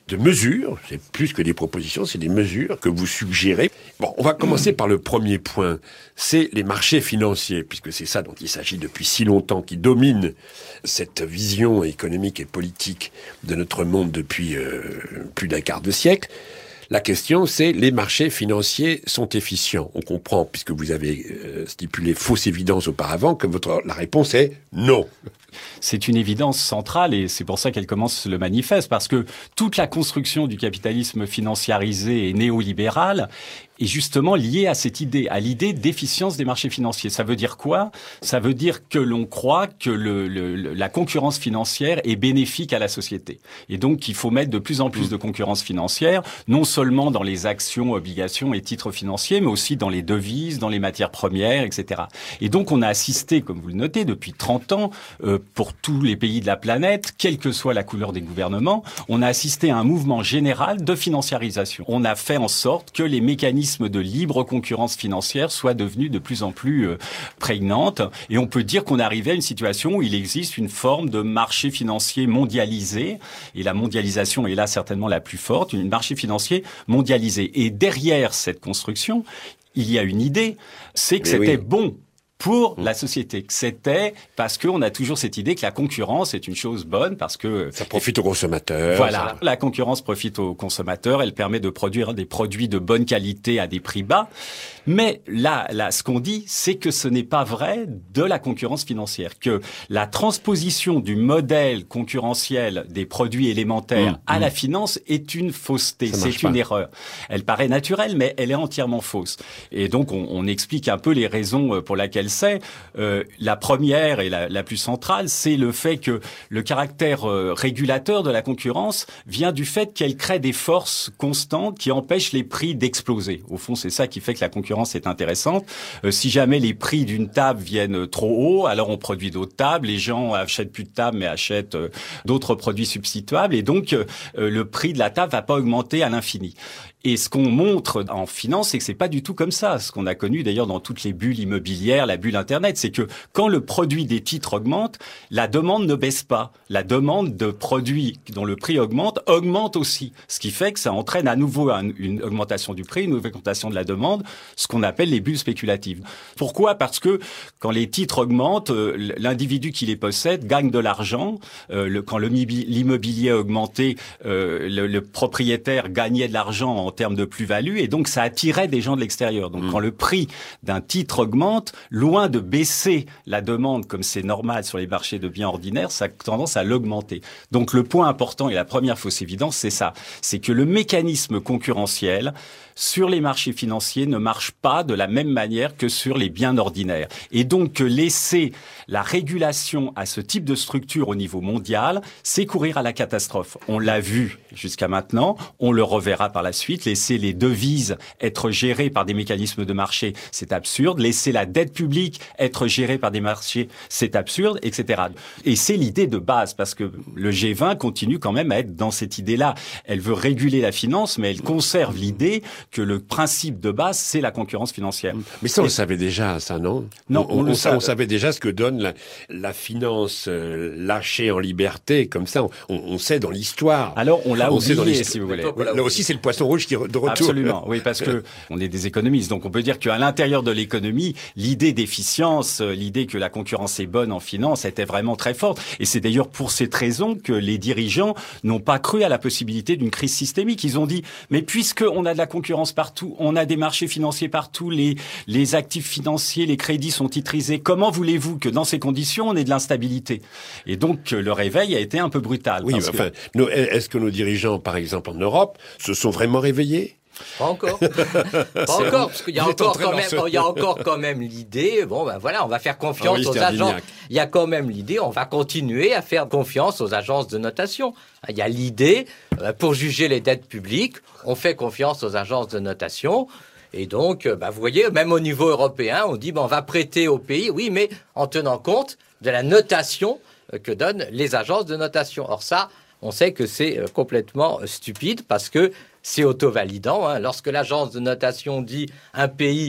de mesures, c'est plus que des propositions, c'est des mesures que vous suggérez. Bon, on va commencer par le premier point, c'est les marchés financiers, puisque c'est ça dont il s'agit depuis si longtemps, qui domine cette vision économique et politique de notre monde depuis euh, plus d'un quart de siècle. La question, c'est les marchés financiers sont efficients. On comprend, puisque vous avez euh, stipulé fausse évidence auparavant, que votre la réponse est non. C'est une évidence centrale et c'est pour ça qu'elle commence le manifeste, parce que toute la construction du capitalisme financiarisé et néolibéral est justement liée à cette idée, à l'idée d'efficience des marchés financiers. Ça veut dire quoi? Ça veut dire que l'on croit que le, le, la concurrence financière est bénéfique à la société. Et donc qu'il faut mettre de plus en plus de concurrence financière, non seulement dans les actions, obligations et titres financiers, mais aussi dans les devises, dans les matières premières, et cetera. Et donc on a assisté, comme vous le notez, depuis trente ans, euh, pour tous les pays de la planète, quelle que soit la couleur des gouvernements, on a assisté à un mouvement général de financiarisation. On a fait en sorte que les mécanismes de libre concurrence financière soient devenus de plus en plus euh, prégnantes. Et on peut dire qu'on est arrivé à une situation où il existe une forme de marché financier mondialisé. Et la mondialisation est là certainement la plus forte, une marché financier mondialisé. Et derrière cette construction, il y a une idée, c'est que Mais c'était oui. bon pour la société, que c'était parce qu'on a toujours cette idée que la concurrence est une chose bonne, parce que ça profite aux consommateurs. Voilà, ça... la concurrence profite aux consommateurs, elle permet de produire des produits de bonne qualité à des prix bas. Mais là, là, ce qu'on dit, c'est que ce n'est pas vrai de la concurrence financière, que la transposition du modèle concurrentiel des produits élémentaires mmh, à mmh. la finance est une fausseté, c'est une pas. erreur. Elle paraît naturelle, mais elle est entièrement fausse. Et donc, on, on explique un peu les raisons pour lesquelles c'est. Euh, la première et la, la plus centrale, c'est le fait que le caractère euh, régulateur de la concurrence vient du fait qu'elle crée des forces constantes qui empêchent les prix d'exploser. Au fond, c'est ça qui fait que la concurrence est intéressante. Euh, si jamais les prix d'une table viennent trop haut, alors on produit d'autres tables. Les gens achètent plus de tables, mais achètent euh, d'autres produits substituables. Et donc, euh, le prix de la table va pas augmenter à l'infini. Et ce qu'on montre en finance, c'est que c'est pas du tout comme ça. Ce qu'on a connu d'ailleurs dans toutes les bulles immobilières, la bulle Internet, c'est que quand le produit des titres augmente, la demande ne baisse pas. La demande de produits dont le prix augmente, augmente aussi. Ce qui fait que ça entraîne à nouveau une augmentation du prix, une augmentation de la demande, ce qu'on appelle les bulles spéculatives. Pourquoi? Parce que quand les titres augmentent, l'individu qui les possède gagne de l'argent. Euh, quand l'immobilier augmentait, euh, le, le propriétaire gagnait de l'argent en termes de plus-value, et donc ça attirait des gens de l'extérieur. Donc mmh. quand le prix d'un titre augmente, loin de baisser la demande comme c'est normal sur les marchés de biens ordinaires, ça a tendance à l'augmenter. Donc le point important et la première fausse évidence, c'est ça. C'est que le mécanisme concurrentiel sur les marchés financiers ne marche pas de la même manière que sur les biens ordinaires. Et donc que laisser la régulation à ce type de structure au niveau mondial, c'est courir à la catastrophe. On l'a vu jusqu'à maintenant, on le reverra par la suite. Laisser les devises être gérées par des mécanismes de marché, c'est absurde. Laisser la dette publique être gérée par des marchés, c'est absurde, et cetera. Et c'est l'idée de base, parce que le G vingt continue quand même à être dans cette idée-là. Elle veut réguler la finance, mais elle conserve l'idée que le principe de base, c'est la concurrence financière. Mais ça, on le savait déjà, ça, non? Non, on, on, on, le on, on savait déjà ce que donne la, la finance euh, lâchée en liberté, comme ça, on, on sait dans l'histoire. Alors, on l'a on oublié, sait dans si vous voulez. Là aussi, c'est le poisson rouge qui de retour. Absolument, oui, parce que on est des économistes, donc on peut dire qu'à l'intérieur de l'économie, l'idée d'efficience, l'idée que la concurrence est bonne en finance était vraiment très forte. Et c'est d'ailleurs pour cette raison que les dirigeants n'ont pas cru à la possibilité d'une crise systémique. Ils ont dit, mais puisqu'on a de la concurrence partout, on a des marchés financiers partout, les, les actifs financiers, les crédits sont titrisés, comment voulez-vous que dans ces conditions, on ait de l'instabilité? Et donc, le réveil a été un peu brutal. Oui, parce enfin, que... nos, est-ce que nos dirigeants, par exemple en Europe, se sont vraiment réveillés? Pas encore. Pas encore, parce qu'il y a encore quand même, il y a encore quand même l'idée, bon, ben voilà, on va faire confiance ah oui, aux agences. Il y a quand même l'idée, on va continuer à faire confiance aux agences de notation. Il y a l'idée, pour juger les dettes publiques, on fait confiance aux agences de notation. Et donc, bah, vous voyez, même au niveau européen, on dit, bah, on va prêter au pays, oui, mais en tenant compte de la notation que donnent les agences de notation. Or ça, on sait que c'est complètement stupide parce que c'est auto-validant. Hein. Lorsque l'agence de notation dit un pays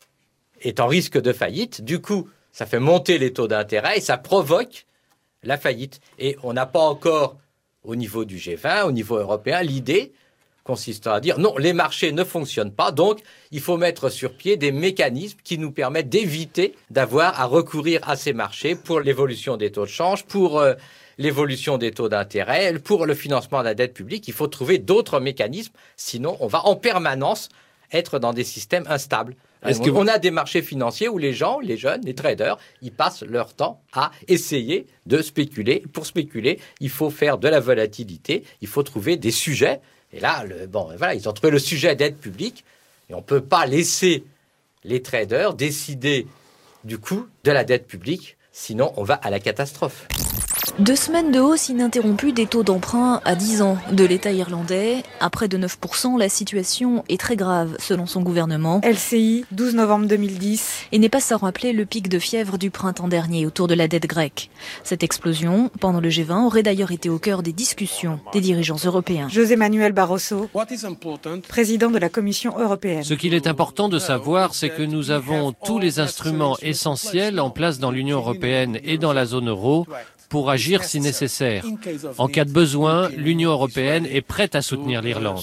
est en risque de faillite, du coup, ça fait monter les taux d'intérêt et ça provoque la faillite. Et on n'a pas encore au niveau du G vingt, au niveau européen, l'idée consistant à dire non, les marchés ne fonctionnent pas, donc il faut mettre sur pied des mécanismes qui nous permettent d'éviter d'avoir à recourir à ces marchés pour l'évolution des taux de change, pour euh, l'évolution des taux d'intérêt, pour le financement de la dette publique. Il faut trouver d'autres mécanismes, sinon on va en permanence être dans des systèmes instables. Est-ce que vous... On a des marchés financiers où les gens, les jeunes, les traders, ils passent leur temps à essayer de spéculer. Pour spéculer, il faut faire de la volatilité, il faut trouver des sujets. Et là, le, bon, voilà, ils ont trouvé le sujet dette publique. Et on ne peut pas laisser les traders décider du coût de la dette publique, sinon on va à la catastrophe. Deux semaines de hausse ininterrompue des taux d'emprunt à dix ans de l'État irlandais. À près de neuf pour cent, la situation est très grave selon son gouvernement. L C I, douze novembre deux mille dix. Et n'est pas sans rappeler le pic de fièvre du printemps dernier autour de la dette grecque. Cette explosion, pendant le G vingt, aurait d'ailleurs été au cœur des discussions des dirigeants européens. José Manuel Barroso, président de la Commission européenne. Ce qu'il est important de savoir, c'est que nous avons tous les instruments essentiels en place dans l'Union européenne et dans la zone euro pour agir si nécessaire. En cas de besoin, l'Union européenne est prête à soutenir l'Irlande.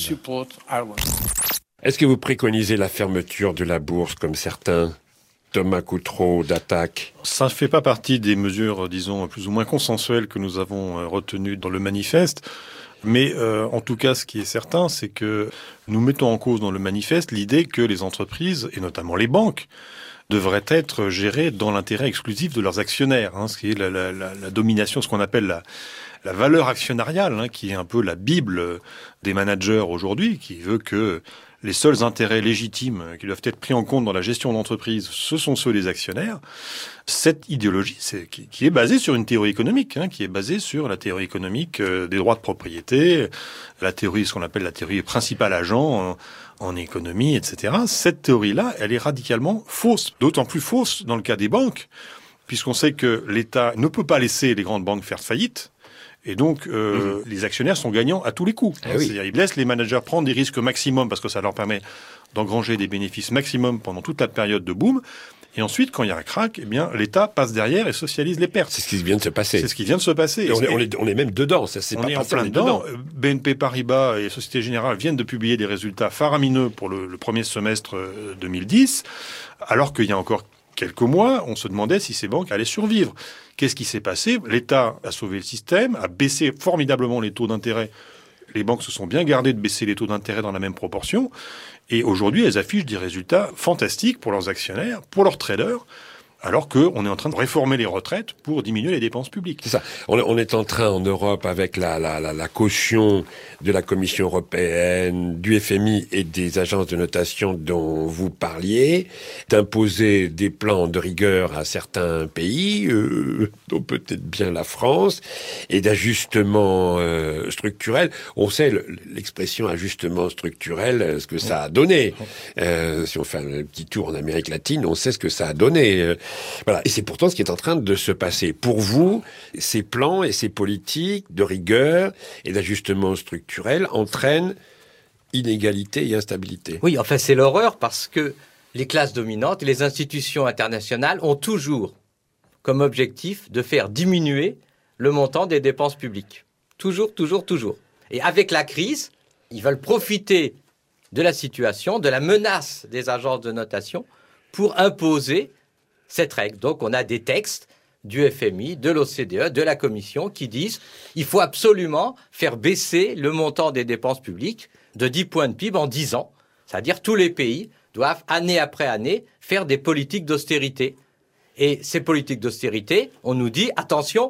Est-ce que vous préconisez la fermeture de la bourse comme certains, Thomas Coutreau d'Attaque? Ça ne fait pas partie des mesures, disons, plus ou moins consensuelles que nous avons retenues dans le manifeste. Mais euh, en tout cas, ce qui est certain, c'est que nous mettons en cause dans le manifeste l'idée que les entreprises, et notamment les banques, devraient être gérées dans l'intérêt exclusif de leurs actionnaires, hein, ce qui est la, la, la, la domination, ce qu'on appelle la, la valeur actionnariale, hein, qui est un peu la bible des managers aujourd'hui, qui veut que les seuls intérêts légitimes qui doivent être pris en compte dans la gestion d'entreprise, ce sont ceux des actionnaires. Cette idéologie, c'est, qui, qui est basée sur une théorie économique, hein, qui est basée sur la théorie économique euh, des droits de propriété, la théorie, ce qu'on appelle la théorie principal agent en, en économie, et cetera. Cette théorie-là, elle est radicalement fausse, d'autant plus fausse dans le cas des banques, puisqu'on sait que l'État ne peut pas laisser les grandes banques faire faillite. Et donc, euh, mmh. les actionnaires sont gagnants à tous les coups. Eh oui. C'est-à-dire, ils laissent les managers prendre des risques maximum parce que ça leur permet d'engranger des bénéfices maximum pendant toute la période de boom. Et ensuite, quand il y a un crack, eh bien, l'État passe derrière et socialise les pertes. C'est ce qui vient de se passer. C'est ce qui vient de se passer. Et on, est, on, est, on est même dedans. Ça, c'est on pas est passé, en plein on est dedans. dedans. B N P Paribas et Société Générale viennent de publier des résultats faramineux pour le, le premier semestre deux mille dix, alors qu'il y a encore quelques mois, on se demandait si ces banques allaient survivre. Qu'est-ce qui s'est passé? L'État a sauvé le système, a baissé formidablement les taux d'intérêt. Les banques se sont bien gardées de baisser les taux d'intérêt dans la même proportion. Et aujourd'hui, elles affichent des résultats fantastiques pour leurs actionnaires, pour leurs traders, alors qu'on est en train de réformer les retraites pour diminuer les dépenses publiques. C'est ça. On, on est en train, en Europe, avec la, la, la, la caution de la Commission européenne, du F M I et des agences de notation dont vous parliez, d'imposer des plans de rigueur à certains pays, euh, dont peut-être bien la France, et d'ajustement euh, structurel. On sait l'expression ajustement structurel, ce que ça a donné. Euh, si on fait un petit tour en Amérique latine, on sait ce que ça a donné. Voilà. Et c'est pourtant ce qui est en train de se passer. Pour vous, ces plans et ces politiques de rigueur et d'ajustement structurel entraînent inégalité et instabilité. Oui, enfin c'est l'horreur parce que les classes dominantes et les institutions internationales ont toujours comme objectif de faire diminuer le montant des dépenses publiques. Toujours, toujours, toujours. Et avec la crise, ils veulent profiter de la situation, de la menace des agences de notation pour imposer cette règle. Donc, on a des textes du F M I, de l'O C D E, de la Commission qui disent il faut absolument faire baisser le montant des dépenses publiques de dix points de P I B en dix ans. C'est-à-dire tous les pays doivent, année après année, faire des politiques d'austérité. Et ces politiques d'austérité, on nous dit attention,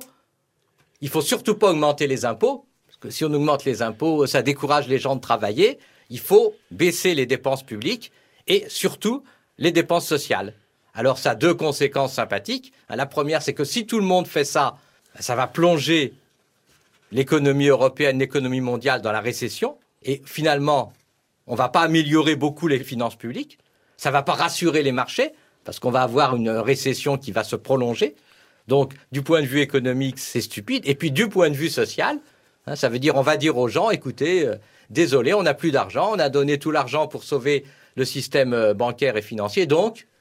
il faut surtout pas augmenter les impôts, parce que si on augmente les impôts, ça décourage les gens de travailler. Il faut baisser les dépenses publiques et surtout les dépenses sociales. Alors, ça a deux conséquences sympathiques. La première, c'est que si tout le monde fait ça, ça va plonger l'économie européenne, l'économie mondiale dans la récession. Et finalement, on ne va pas améliorer beaucoup les finances publiques. Ça ne va pas rassurer les marchés, parce qu'on va avoir une récession qui va se prolonger. Donc, du point de vue économique, c'est stupide. Et puis, du point de vue social, hein, ça veut dire on va dire aux gens, écoutez, euh, désolé, on n'a plus d'argent, on a donné tout l'argent pour sauver le système euh, bancaire et financier, donc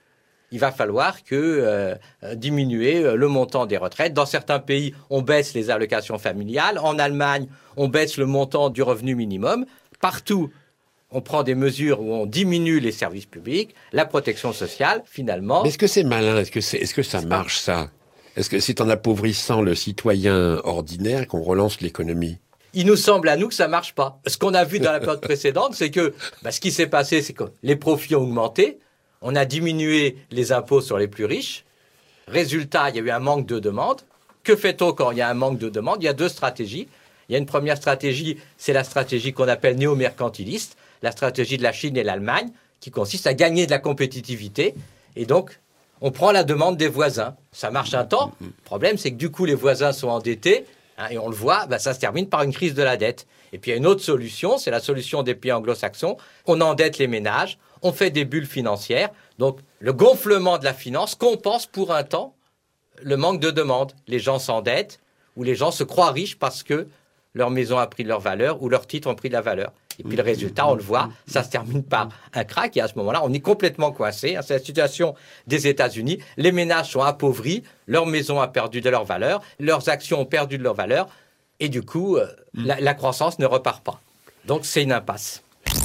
il va falloir que euh, diminuer le montant des retraites. Dans certains pays, on baisse les allocations familiales. En Allemagne, on baisse le montant du revenu minimum. Partout, on prend des mesures où on diminue les services publics, la protection sociale, finalement. Mais est-ce que c'est malin? Est-ce que, c'est, est-ce que ça marche, ça? Est-ce que c'est en appauvrissant le citoyen ordinaire qu'on relance l'économie? Il nous semble à nous que ça marche pas. Ce qu'on a vu dans la période précédente, c'est que bah, ce qui s'est passé, c'est que les profits ont augmenté. On a diminué les impôts sur les plus riches. Résultat, il y a eu un manque de demande. Que fait-on quand il y a un manque de demande? Il y a deux stratégies. Il y a une première stratégie, c'est la stratégie qu'on appelle néo-mercantiliste, la stratégie de la Chine et l'Allemagne, qui consiste à gagner de la compétitivité. Et donc, on prend la demande des voisins. Ça marche un temps. Le problème, c'est que du coup, les voisins sont endettés. Hein, et on le voit, bah, ça se termine par une crise de la dette. Et puis, il y a une autre solution, c'est la solution des pays anglo-saxons. On endette les ménages. On fait des bulles financières. Donc, le gonflement de la finance compense pour un temps le manque de demande. Les gens s'endettent ou les gens se croient riches parce que leur maison a pris de leur valeur ou leurs titres ont pris de la valeur. Et puis le résultat, on le voit, ça se termine par un crack. Et à ce moment-là, on est complètement coincé. C'est la situation des États-Unis. Les ménages sont appauvris, leur maison a perdu de leur valeur, leurs actions ont perdu de leur valeur. Et du coup, euh, la, la croissance ne repart pas. Donc c'est une impasse.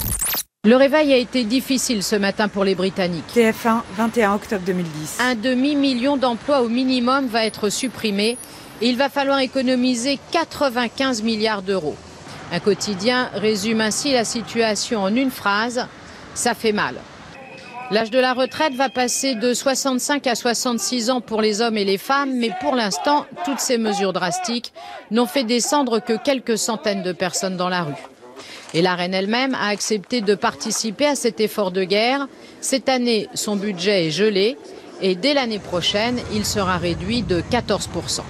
Le réveil a été difficile ce matin pour les Britanniques. T F un, vingt et un octobre deux mille dix. Un demi-million d'emplois au minimum va être supprimé et il va falloir économiser quatre-vingt-quinze milliards d'euros. Un quotidien résume ainsi la situation en une phrase, ça fait mal. L'âge de la retraite va passer de soixante-cinq à soixante-six ans pour les hommes et les femmes, mais pour l'instant, toutes ces mesures drastiques n'ont fait descendre que quelques centaines de personnes dans la rue. Et la reine elle-même a accepté de participer à cet effort de guerre. Cette année, son budget est gelé et dès l'année prochaine, il sera réduit de quatorze pour cent.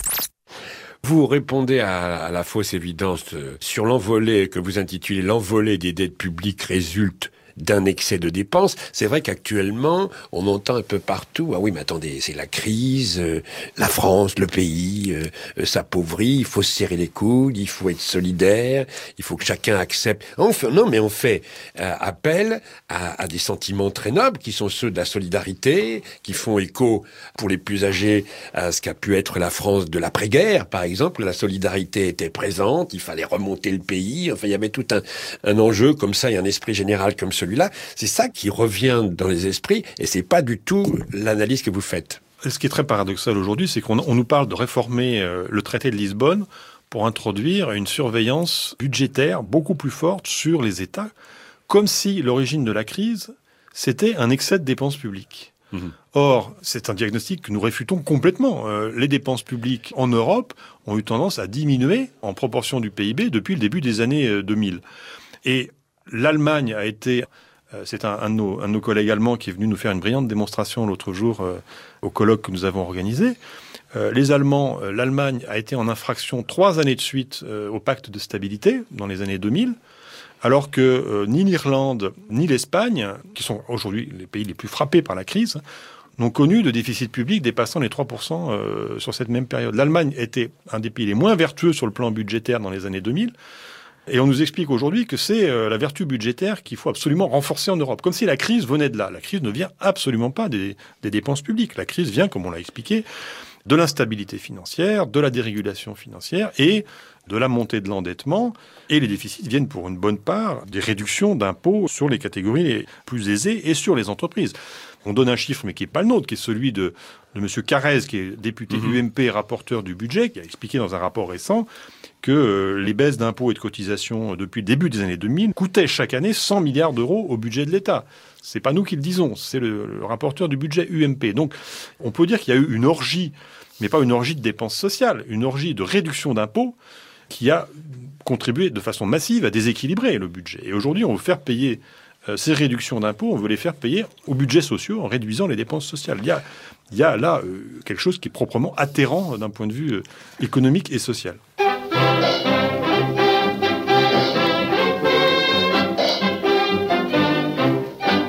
Vous répondez à, à la fausse évidence euh, sur l'envolée que vous intitulez « L'envolée des dettes publiques résulte d'un excès de dépenses ». C'est vrai qu'actuellement, on entend un peu partout « Ah oui, mais attendez, c'est la crise, euh, la France, le pays euh, euh, s'appauvrit, il faut se serrer les coudes, il faut être solidaire, il faut que chacun accepte. » On fait, non, mais on fait euh, appel à, à des sentiments très nobles qui sont ceux de la solidarité, qui font écho pour les plus âgés à ce qu'a pu être la France de l'après-guerre, par exemple. La solidarité était présente, il fallait remonter le pays. Enfin, il y avait tout un, un enjeu comme ça et un esprit général comme celui Celui-là, c'est ça qui revient dans les esprits et c'est pas du tout l'analyse que vous faites. Ce qui est très paradoxal aujourd'hui, c'est qu'on on nous parle de réformer euh, le traité de Lisbonne pour introduire une surveillance budgétaire beaucoup plus forte sur les États, comme si l'origine de la crise, c'était un excès de dépenses publiques. Mmh. Or, c'est un diagnostic que nous réfutons complètement. Euh, les dépenses publiques en Europe ont eu tendance à diminuer en proportion du P I B depuis le début des années euh, deux mille. Et l'Allemagne a été, euh, c'est un, un, de nos, un de nos collègues allemands qui est venu nous faire une brillante démonstration l'autre jour euh, au colloque que nous avons organisé. Euh, les Allemands, euh, l'Allemagne a été en infraction trois années de suite euh, au pacte de stabilité dans les années deux mille, alors que euh, ni l'Irlande ni l'Espagne, qui sont aujourd'hui les pays les plus frappés par la crise, n'ont connu de déficit public dépassant les trois pour cent euh, sur cette même période. L'Allemagne était un des pays les moins vertueux sur le plan budgétaire dans les années deux mille. Et on nous explique aujourd'hui que c'est euh, la vertu budgétaire qu'il faut absolument renforcer en Europe. Comme si la crise venait de là. La crise ne vient absolument pas des, des dépenses publiques. La crise vient, comme on l'a expliqué, de l'instabilité financière, de la dérégulation financière et de la montée de l'endettement. Et les déficits viennent pour une bonne part des réductions d'impôts sur les catégories les plus aisées et sur les entreprises. On donne un chiffre, mais qui n'est pas le nôtre, qui est celui de, de M. Carrez, qui est député mmh. U M P, rapporteur du budget, qui a expliqué dans un rapport récent que euh, les baisses d'impôts et de cotisations depuis le début des années deux mille coûtaient chaque année cent milliards d'euros au budget de l'État. C'est pas nous qui le disons, c'est le, le rapporteur du budget U M P. Donc, on peut dire qu'il y a eu une orgie, mais pas une orgie de dépenses sociales, une orgie de réduction d'impôts qui a contribué de façon massive à déséquilibrer le budget. Et aujourd'hui, on veut faire payer euh, ces réductions d'impôts, on veut les faire payer aux budgets sociaux en réduisant les dépenses sociales. Il y a, il y a là euh, quelque chose qui est proprement atterrant d'un point de vue euh, économique et social.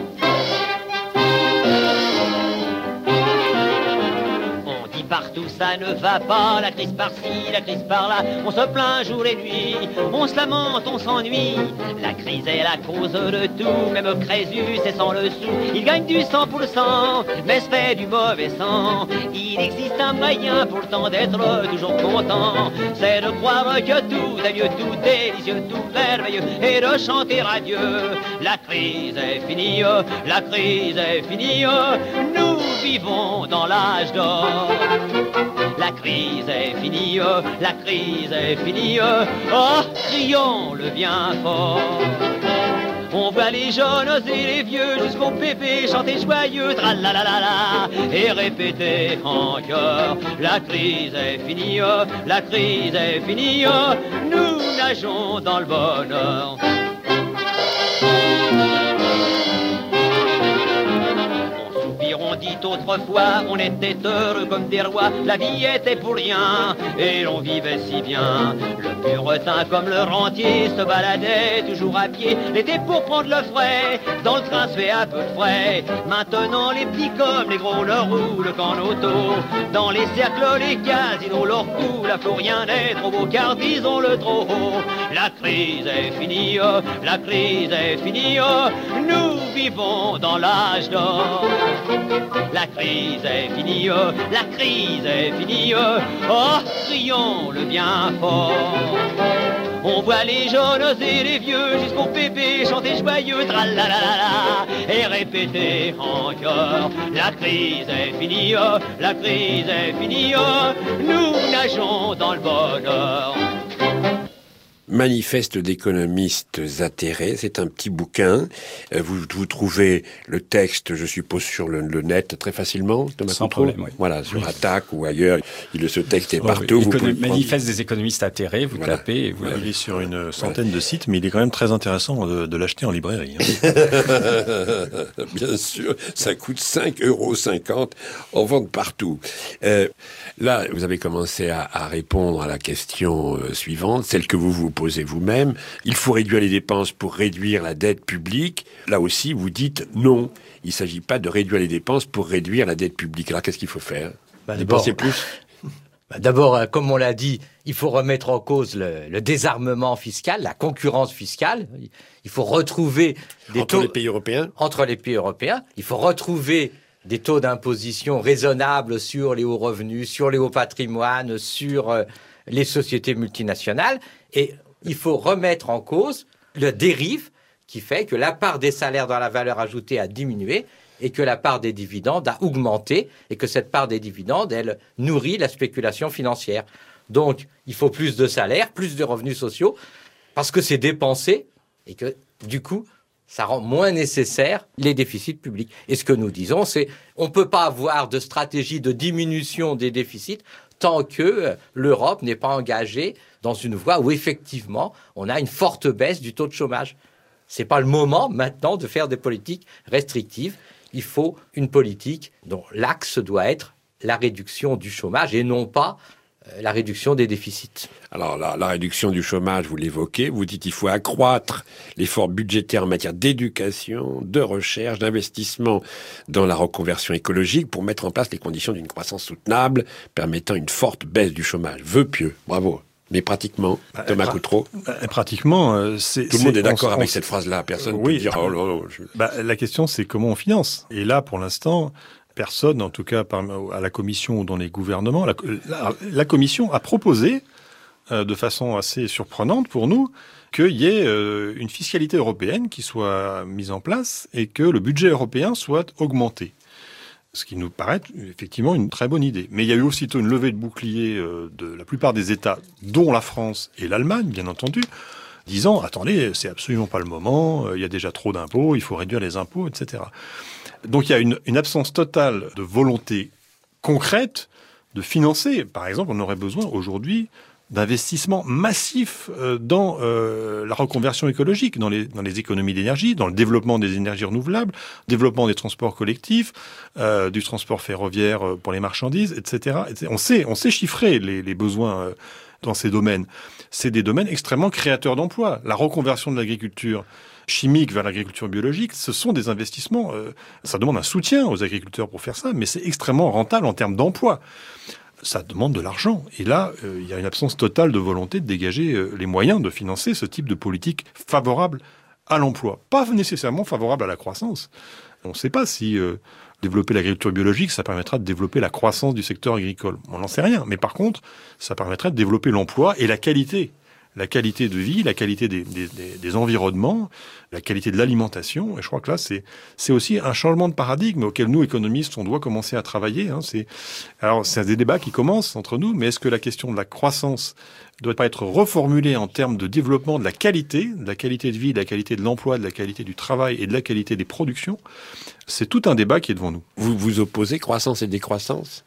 Ça ça ne va pas, la crise par-ci, la crise par-là, on se plaint jour et nuit, on se lamente, on s'ennuie. La crise est la cause de tout, même Crésus c'est sans le sou. Il gagne du cent pour cent, mais se fait du mauvais sang. Il existe un moyen pour le temps d'être toujours content, c'est de croire que tout est mieux, tout délicieux, tout merveilleux, et de chanter à Dieu. La crise est finie, la crise est finie, nous vivons dans l'âge d'or. La crise est finie, la crise est finie, oh, crions le bien fort. On voit les jeunes et les vieux jusqu'au bébé chanter joyeux, tralalalala, et répéter en chœur. La crise est finie, la crise est finie, nous nageons dans le bonheur. On dit autrefois, on était heureux comme des rois, la vie était pour rien, et l'on vivait si bien. Le puretin comme le rentier se baladait toujours à pied, l'été pour prendre le frais, dans le train se fait un peu de frais. Maintenant les petits comme les gros ne roulent qu'en auto, dans les cercles, les casinos leur coulent, à faut rien n'est trop beau, car disons-le trop haut. La crise est finie, la crise est finie, nous vivons dans l'âge d'or. La crise est finie, la crise est finie, oh, crions le bien fort. On voit les jeunes et les vieux jusqu'au bébé chanter joyeux, tralalalala, et répéter en chœur. La crise est finie, la crise est finie, nous nageons dans le bonheur. Manifeste d'économistes atterrés, c'est un petit bouquin. Vous, vous trouvez le texte, je suppose, sur le, le net très facilement, Thomas Sans Coutreau. problème, oui. Voilà, sur Oui. Attaque ou ailleurs. Il, ce texte est Oh, partout. oui. Vous Écono- pouvez le Manifeste des économistes atterrés, vous Voilà. tapez et vous Il l'avez. est sur une centaine de sites, mais il est quand même très intéressant de, de l'acheter en librairie. Hein. Bien sûr, ça coûte cinq euros cinquante en vente partout. Euh, là, vous avez commencé à, à répondre à la question euh, suivante, celle que vous vous posez vous-même. Il faut réduire les dépenses pour réduire la dette publique. Là aussi, vous dites non. Il ne s'agit pas de réduire les dépenses pour réduire la dette publique. Alors, qu'est-ce qu'il faut faire? Bah, Dépenser d'abord- plus? Bah, D'abord, euh, comme on l'a dit, il faut remettre en cause le, le désarmement fiscal, la concurrence fiscale. Il faut retrouver des Entre taux les pays européens? entre les pays européens. Il faut retrouver des taux d'imposition raisonnables sur les hauts revenus, sur les hauts patrimoines, sur euh, les sociétés multinationales. Et il faut remettre en cause le dérive qui fait que la part des salaires dans la valeur ajoutée a diminué et que la part des dividendes a augmenté et que cette part des dividendes, elle nourrit la spéculation financière. Donc, il faut plus de salaires, plus de revenus sociaux parce que c'est dépensé et que, du coup, ça rend moins nécessaire les déficits publics. Et ce que nous disons, c'est on ne peut pas avoir de stratégie de diminution des déficits tant que euh, l'Europe n'est pas engagée dans une voie où effectivement on a une forte baisse du taux de chômage. C'est pas le moment maintenant de faire des politiques restrictives. Il faut une politique dont l'axe doit être la réduction du chômage et non pas euh, la réduction des déficits. Alors, la, la réduction du chômage, vous l'évoquez, vous dites qu'il faut accroître l'effort budgétaire en matière d'éducation, de recherche, d'investissement dans la reconversion écologique pour mettre en place les conditions d'une croissance soutenable permettant une forte baisse du chômage. Vœu pieux, bravo. Mais pratiquement, Thomas pra- Coutreau. Bah, pratiquement, euh, c'est... Tout le monde c'est- est d'accord on- avec on- cette phrase-là. Personne ne oui. peut dire « Oh là là, je- Bah, la question, c'est comment on finance. Et là, pour l'instant, personne, en tout cas par- à la Commission ou dans les gouvernements, la, la, la Commission a proposé, euh, de façon assez surprenante pour nous, qu'il y ait euh, une fiscalité européenne qui soit mise en place et que le budget européen soit augmenté. Ce qui nous paraît effectivement une très bonne idée. Mais il y a eu aussitôt une levée de bouclier euh, de la plupart des États, dont la France et l'Allemagne, bien entendu, disant « Attendez, c'est absolument pas le moment, euh, il y a déjà trop d'impôts, il faut réduire les impôts, et cetera » Donc il y a une, une absence totale de volonté concrète de financer. Par exemple, on aurait besoin aujourd'hui d'investissements massifs euh, dans euh, la reconversion écologique, dans les, dans les économies d'énergie, dans le développement des énergies renouvelables, développement des transports collectifs, euh, du transport ferroviaire euh, pour les marchandises, et cetera, et cetera. On sait, on sait chiffrer les, les besoins euh, dans ces domaines. C'est des domaines extrêmement créateurs d'emplois. La reconversion de l'agriculture chimique vers l'agriculture biologique, ce sont des investissements. Euh, ça demande un soutien aux agriculteurs pour faire ça, mais c'est extrêmement rentable en termes d'emploi. ça demande de l'argent. Et là, euh, il y a une absence totale de volonté de dégager euh, les moyens de financer ce type de politique favorable à l'emploi. Pas nécessairement favorable à la croissance. On ne sait pas si euh, développer l'agriculture biologique, ça permettra de développer la croissance du secteur agricole. On n'en sait rien. Mais par contre, ça permettrait de développer l'emploi et la qualité. La qualité de vie, la qualité des, des, des, des environnements, la qualité de l'alimentation. Et je crois que là, c'est, c'est aussi un changement de paradigme auquel nous, économistes, on doit commencer à travailler. Hein. C'est, alors, c'est des débats qui commencent entre nous, mais est-ce que la question de la croissance doit pas être reformulée en termes de développement de la qualité, de la qualité de vie, de la qualité de l'emploi, de la qualité du travail et de la qualité des productions? C'est tout un débat qui est devant nous. Vous vous opposez croissance et décroissance?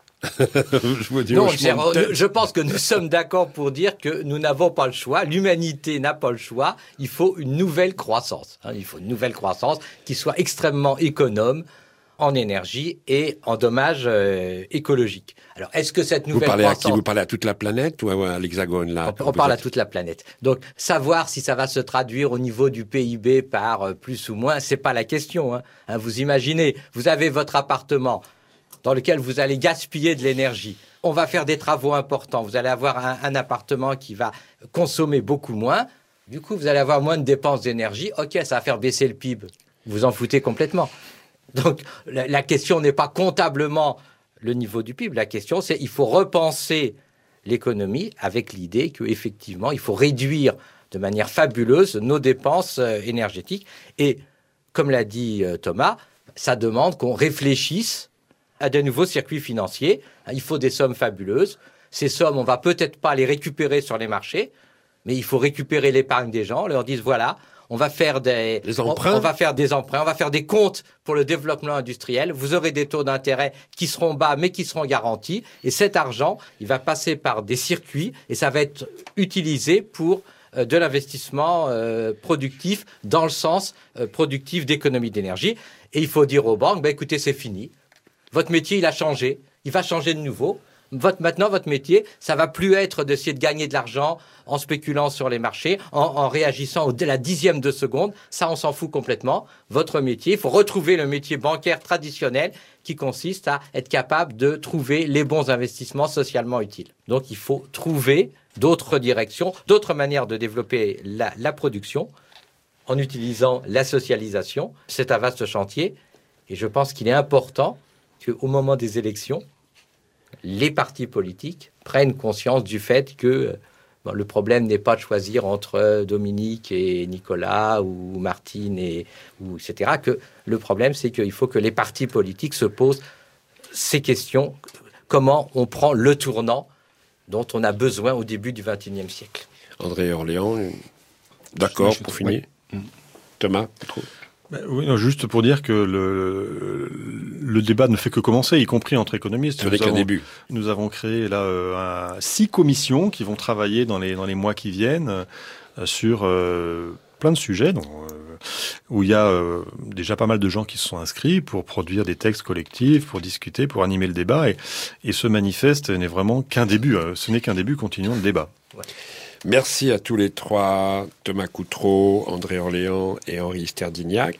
je, vous dis non, je, je pense que nous sommes d'accord pour dire que nous n'avons pas le choix, l'humanité n'a pas le choix, il faut une nouvelle croissance. Hein, il faut une nouvelle croissance qui soit extrêmement économe en énergie et en dommages euh, écologiques. Alors, est-ce que cette nouvelle vous parlez croissance... à qui? Vous parlez à toute la planète ou à l'Hexagone là? On, on parle à toute la planète. Donc, savoir si ça va se traduire au niveau du P I B par euh, plus ou moins, c'est pas la question. Hein. Hein, vous imaginez, vous avez votre appartement dans lequel vous allez gaspiller de l'énergie. On va faire des travaux importants. Vous allez avoir un, un appartement qui va consommer beaucoup moins. Du coup, vous allez avoir moins de dépenses d'énergie. OK, ça va faire baisser le P I B. Vous en foutez complètement. Donc, la, la question n'est pas comptablement le niveau du P I B. La question, c'est il faut repenser l'économie avec l'idée qu'effectivement, il faut réduire de manière fabuleuse nos dépenses euh, énergétiques. Et, comme l'a dit euh, Thomas, ça demande qu'on réfléchisse à de nouveaux circuits financiers. Il faut des sommes fabuleuses. Ces sommes, on va peut-être pas les récupérer sur les marchés, mais il faut récupérer l'épargne des gens. On leur dit, voilà, on va faire des, des emprunts. On, on va faire des emprunts, on va faire des comptes pour le développement industriel. Vous aurez des taux d'intérêt qui seront bas, mais qui seront garantis. Et cet argent, il va passer par des circuits et ça va être utilisé pour euh, de l'investissement euh, productif dans le sens euh, productif d'économie d'énergie. Et il faut dire aux banques, ben, écoutez, c'est fini. Votre métier, il a changé. Il va changer de nouveau. Votre, maintenant, votre métier, ça va plus être d'essayer de gagner de l'argent en spéculant sur les marchés, en, en réagissant au, de la dixième de seconde. Ça, on s'en fout complètement. Votre métier, il faut retrouver le métier bancaire traditionnel qui consiste à être capable de trouver les bons investissements socialement utiles. Donc, il faut trouver d'autres directions, d'autres manières de développer la, la production en utilisant la socialisation. C'est un vaste chantier et je pense qu'il est important qu'au moment des élections, les partis politiques prennent conscience du fait que bon, le problème n'est pas de choisir entre Dominique et Nicolas ou Martine, et, ou, et cetera. Que le problème, c'est qu'il faut que les partis politiques se posent ces questions. Comment on prend le tournant dont on a besoin au début du vingt et unième siècle? André Orléans, d'accord pour finir. Oui. Thomas, trop. Ben oui, non, juste pour dire que le, le débat ne fait que commencer, y compris entre économistes. Ce n'est qu'un début. Nous avons créé là euh, un, six commissions qui vont travailler dans les dans les mois qui viennent euh, sur euh, plein de sujets, donc, euh, où il y a euh, déjà pas mal de gens qui se sont inscrits pour produire des textes collectifs, pour discuter, pour animer le débat. Et, et ce manifeste n'est vraiment qu'un début. Euh, ce n'est qu'un début. Continuons le débat. Ouais. Merci à tous les trois, Thomas Coutreau, André Orléans et Henri Sterdignac.